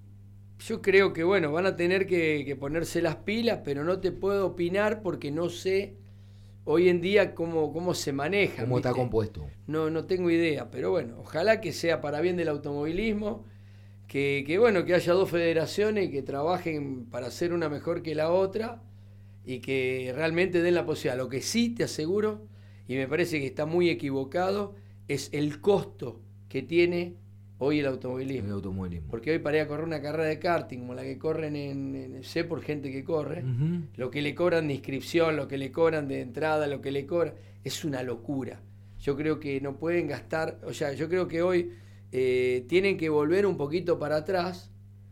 Yo creo que, bueno, van a tener que, que ponerse las pilas, pero no te puedo opinar porque no sé hoy en día cómo, cómo se maneja. ¿Cómo ¿viste? está compuesto? No, no tengo idea, pero bueno, ojalá que sea para bien del automovilismo, que, que bueno, que haya dos federaciones que trabajen para hacer una mejor que la otra y que realmente den la posibilidad. Lo que sí te aseguro, y me parece que está muy equivocado, es el costo que tiene hoy el automovilismo. El automovilismo. Porque hoy para ir a correr una carrera de karting como la que corren en, en sé por gente que corre, uh-huh. lo que le cobran de inscripción, lo que le cobran de entrada, lo que le cobran, es una locura. Yo creo que no pueden gastar, o sea, yo creo que hoy eh, tienen que volver un poquito para atrás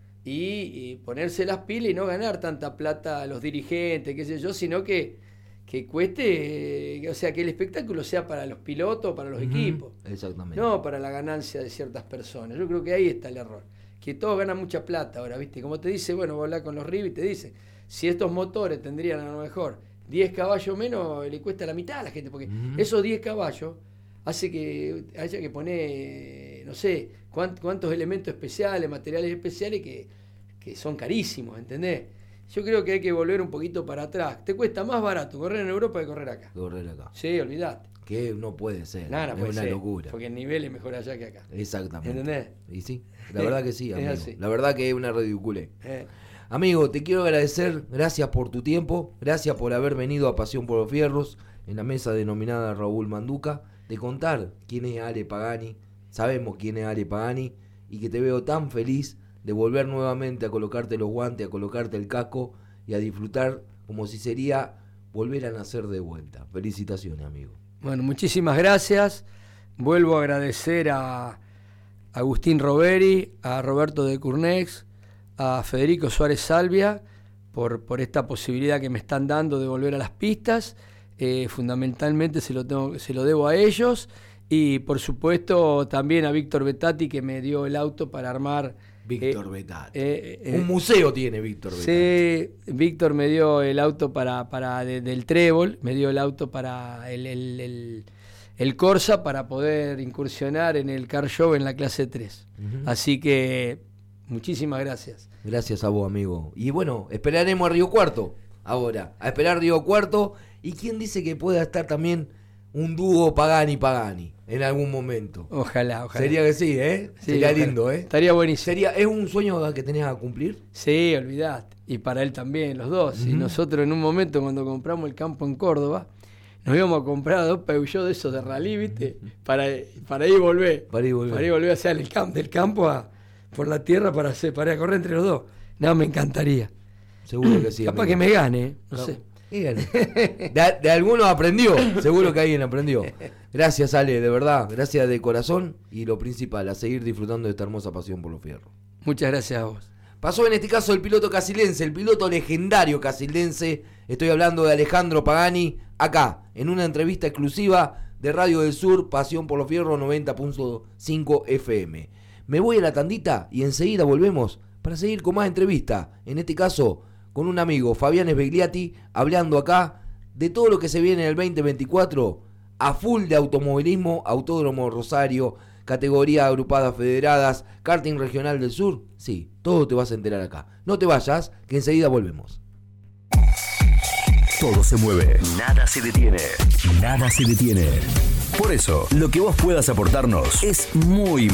y, y ponerse las pilas y no ganar tanta plata a los dirigentes, qué sé yo, sino que, que cueste, eh, o sea, que el espectáculo sea para los pilotos, para los uh-huh. equipos. Exactamente. No para la ganancia de ciertas personas. Yo creo que ahí está el error. Que todos ganan mucha plata ahora, ¿viste? Como te dice, bueno, vos hablás con los Rivi y te dice, si estos motores tendrían a lo mejor diez caballos menos, le cuesta la mitad a la gente, porque uh-huh. esos diez caballos hace que haya que poner, no sé, cuántos, cuántos elementos especiales, materiales especiales que, que son carísimos, ¿entendés? Yo creo que hay que volver un poquito para atrás. Te cuesta más barato correr en Europa que correr acá. Correr acá. Sí, olvidate. Que no puede ser. No, no es puede una ser, locura. Porque el nivel es mejor allá que acá. Exactamente. ¿Entendés? Y sí, la verdad que sí, amigo. Es así. La verdad que es una ridiculez. Eh. Amigo, te quiero agradecer, gracias por tu tiempo, gracias por haber venido a Pasión por los Fierros, en la mesa denominada Raúl Manduca, de contar quién es Ale Pagani, sabemos quién es Ale Pagani, y que te veo tan feliz de volver nuevamente a colocarte los guantes, a colocarte el casco y a disfrutar como si sería volver a nacer de vuelta. Felicitaciones, amigo. Bueno, muchísimas gracias. Vuelvo a agradecer a Agustín Roveri, a Roberto de Curnex, a Federico Suárez Salvia por, por esta posibilidad que me están dando de volver a las pistas. Eh, fundamentalmente se lo, tengo, se lo debo a ellos y por supuesto también a Víctor Betati que me dio el auto para armar. Víctor eh, Betati. Eh, eh, Un museo tiene Víctor Betati. Sí, Víctor me dio el auto para, para de, del Trébol, me dio el auto para el, el, el, el Corsa para poder incursionar en el Car Show en la clase tres. Uh-huh. Así que muchísimas gracias. Gracias a vos, amigo. Y bueno, esperaremos a Río Cuarto ahora, a esperar Río Cuarto. ¿Y quién dice que pueda estar también un dúo Pagani-Pagani en algún momento? Ojalá, ojalá. Sería que sí, ¿eh? Sí, Sería ojalá. lindo, ¿eh? Estaría buenísimo. Sería, ¿es un sueño que tenés a cumplir? Sí, olvidate. Y para él también, los dos. Uh-huh. Y nosotros en un momento cuando compramos el campo en Córdoba, nos íbamos a comprar dos Peugeot de esos de rally, ¿viste? Para, para ir y volver. Para ir y volver. Para ir y volver, o sea, del campo, del campo a... por la tierra para, hacer, para correr entre los dos. No, me encantaría. Seguro que sí. Capaz amigo. que me gane, no, no. sé. De, de alguno aprendió, seguro que alguien aprendió. Gracias, Ale, de verdad, gracias de corazón. Y lo principal, a seguir disfrutando de esta hermosa pasión por los fierros. Muchas gracias a vos. Pasó en este caso el piloto casildense, el piloto legendario casildense. Estoy hablando de Alejandro Pagani, acá, en una entrevista exclusiva de Radio del Sur, Pasión por los Fierros noventa punto cinco F M. Me voy a la tandita y enseguida volvemos para seguir con más entrevista. En este caso, con un amigo, Fabián Esbegliati, hablando acá de todo lo que se viene en el veinte veinticuatro, a full de automovilismo, Autódromo Rosario, categoría agrupadas federadas, karting regional del sur. Sí, todo te vas a enterar acá. No te vayas, que enseguida volvemos. Todo se mueve, nada se detiene, nada se detiene. Por eso, lo que vos puedas aportarnos es muy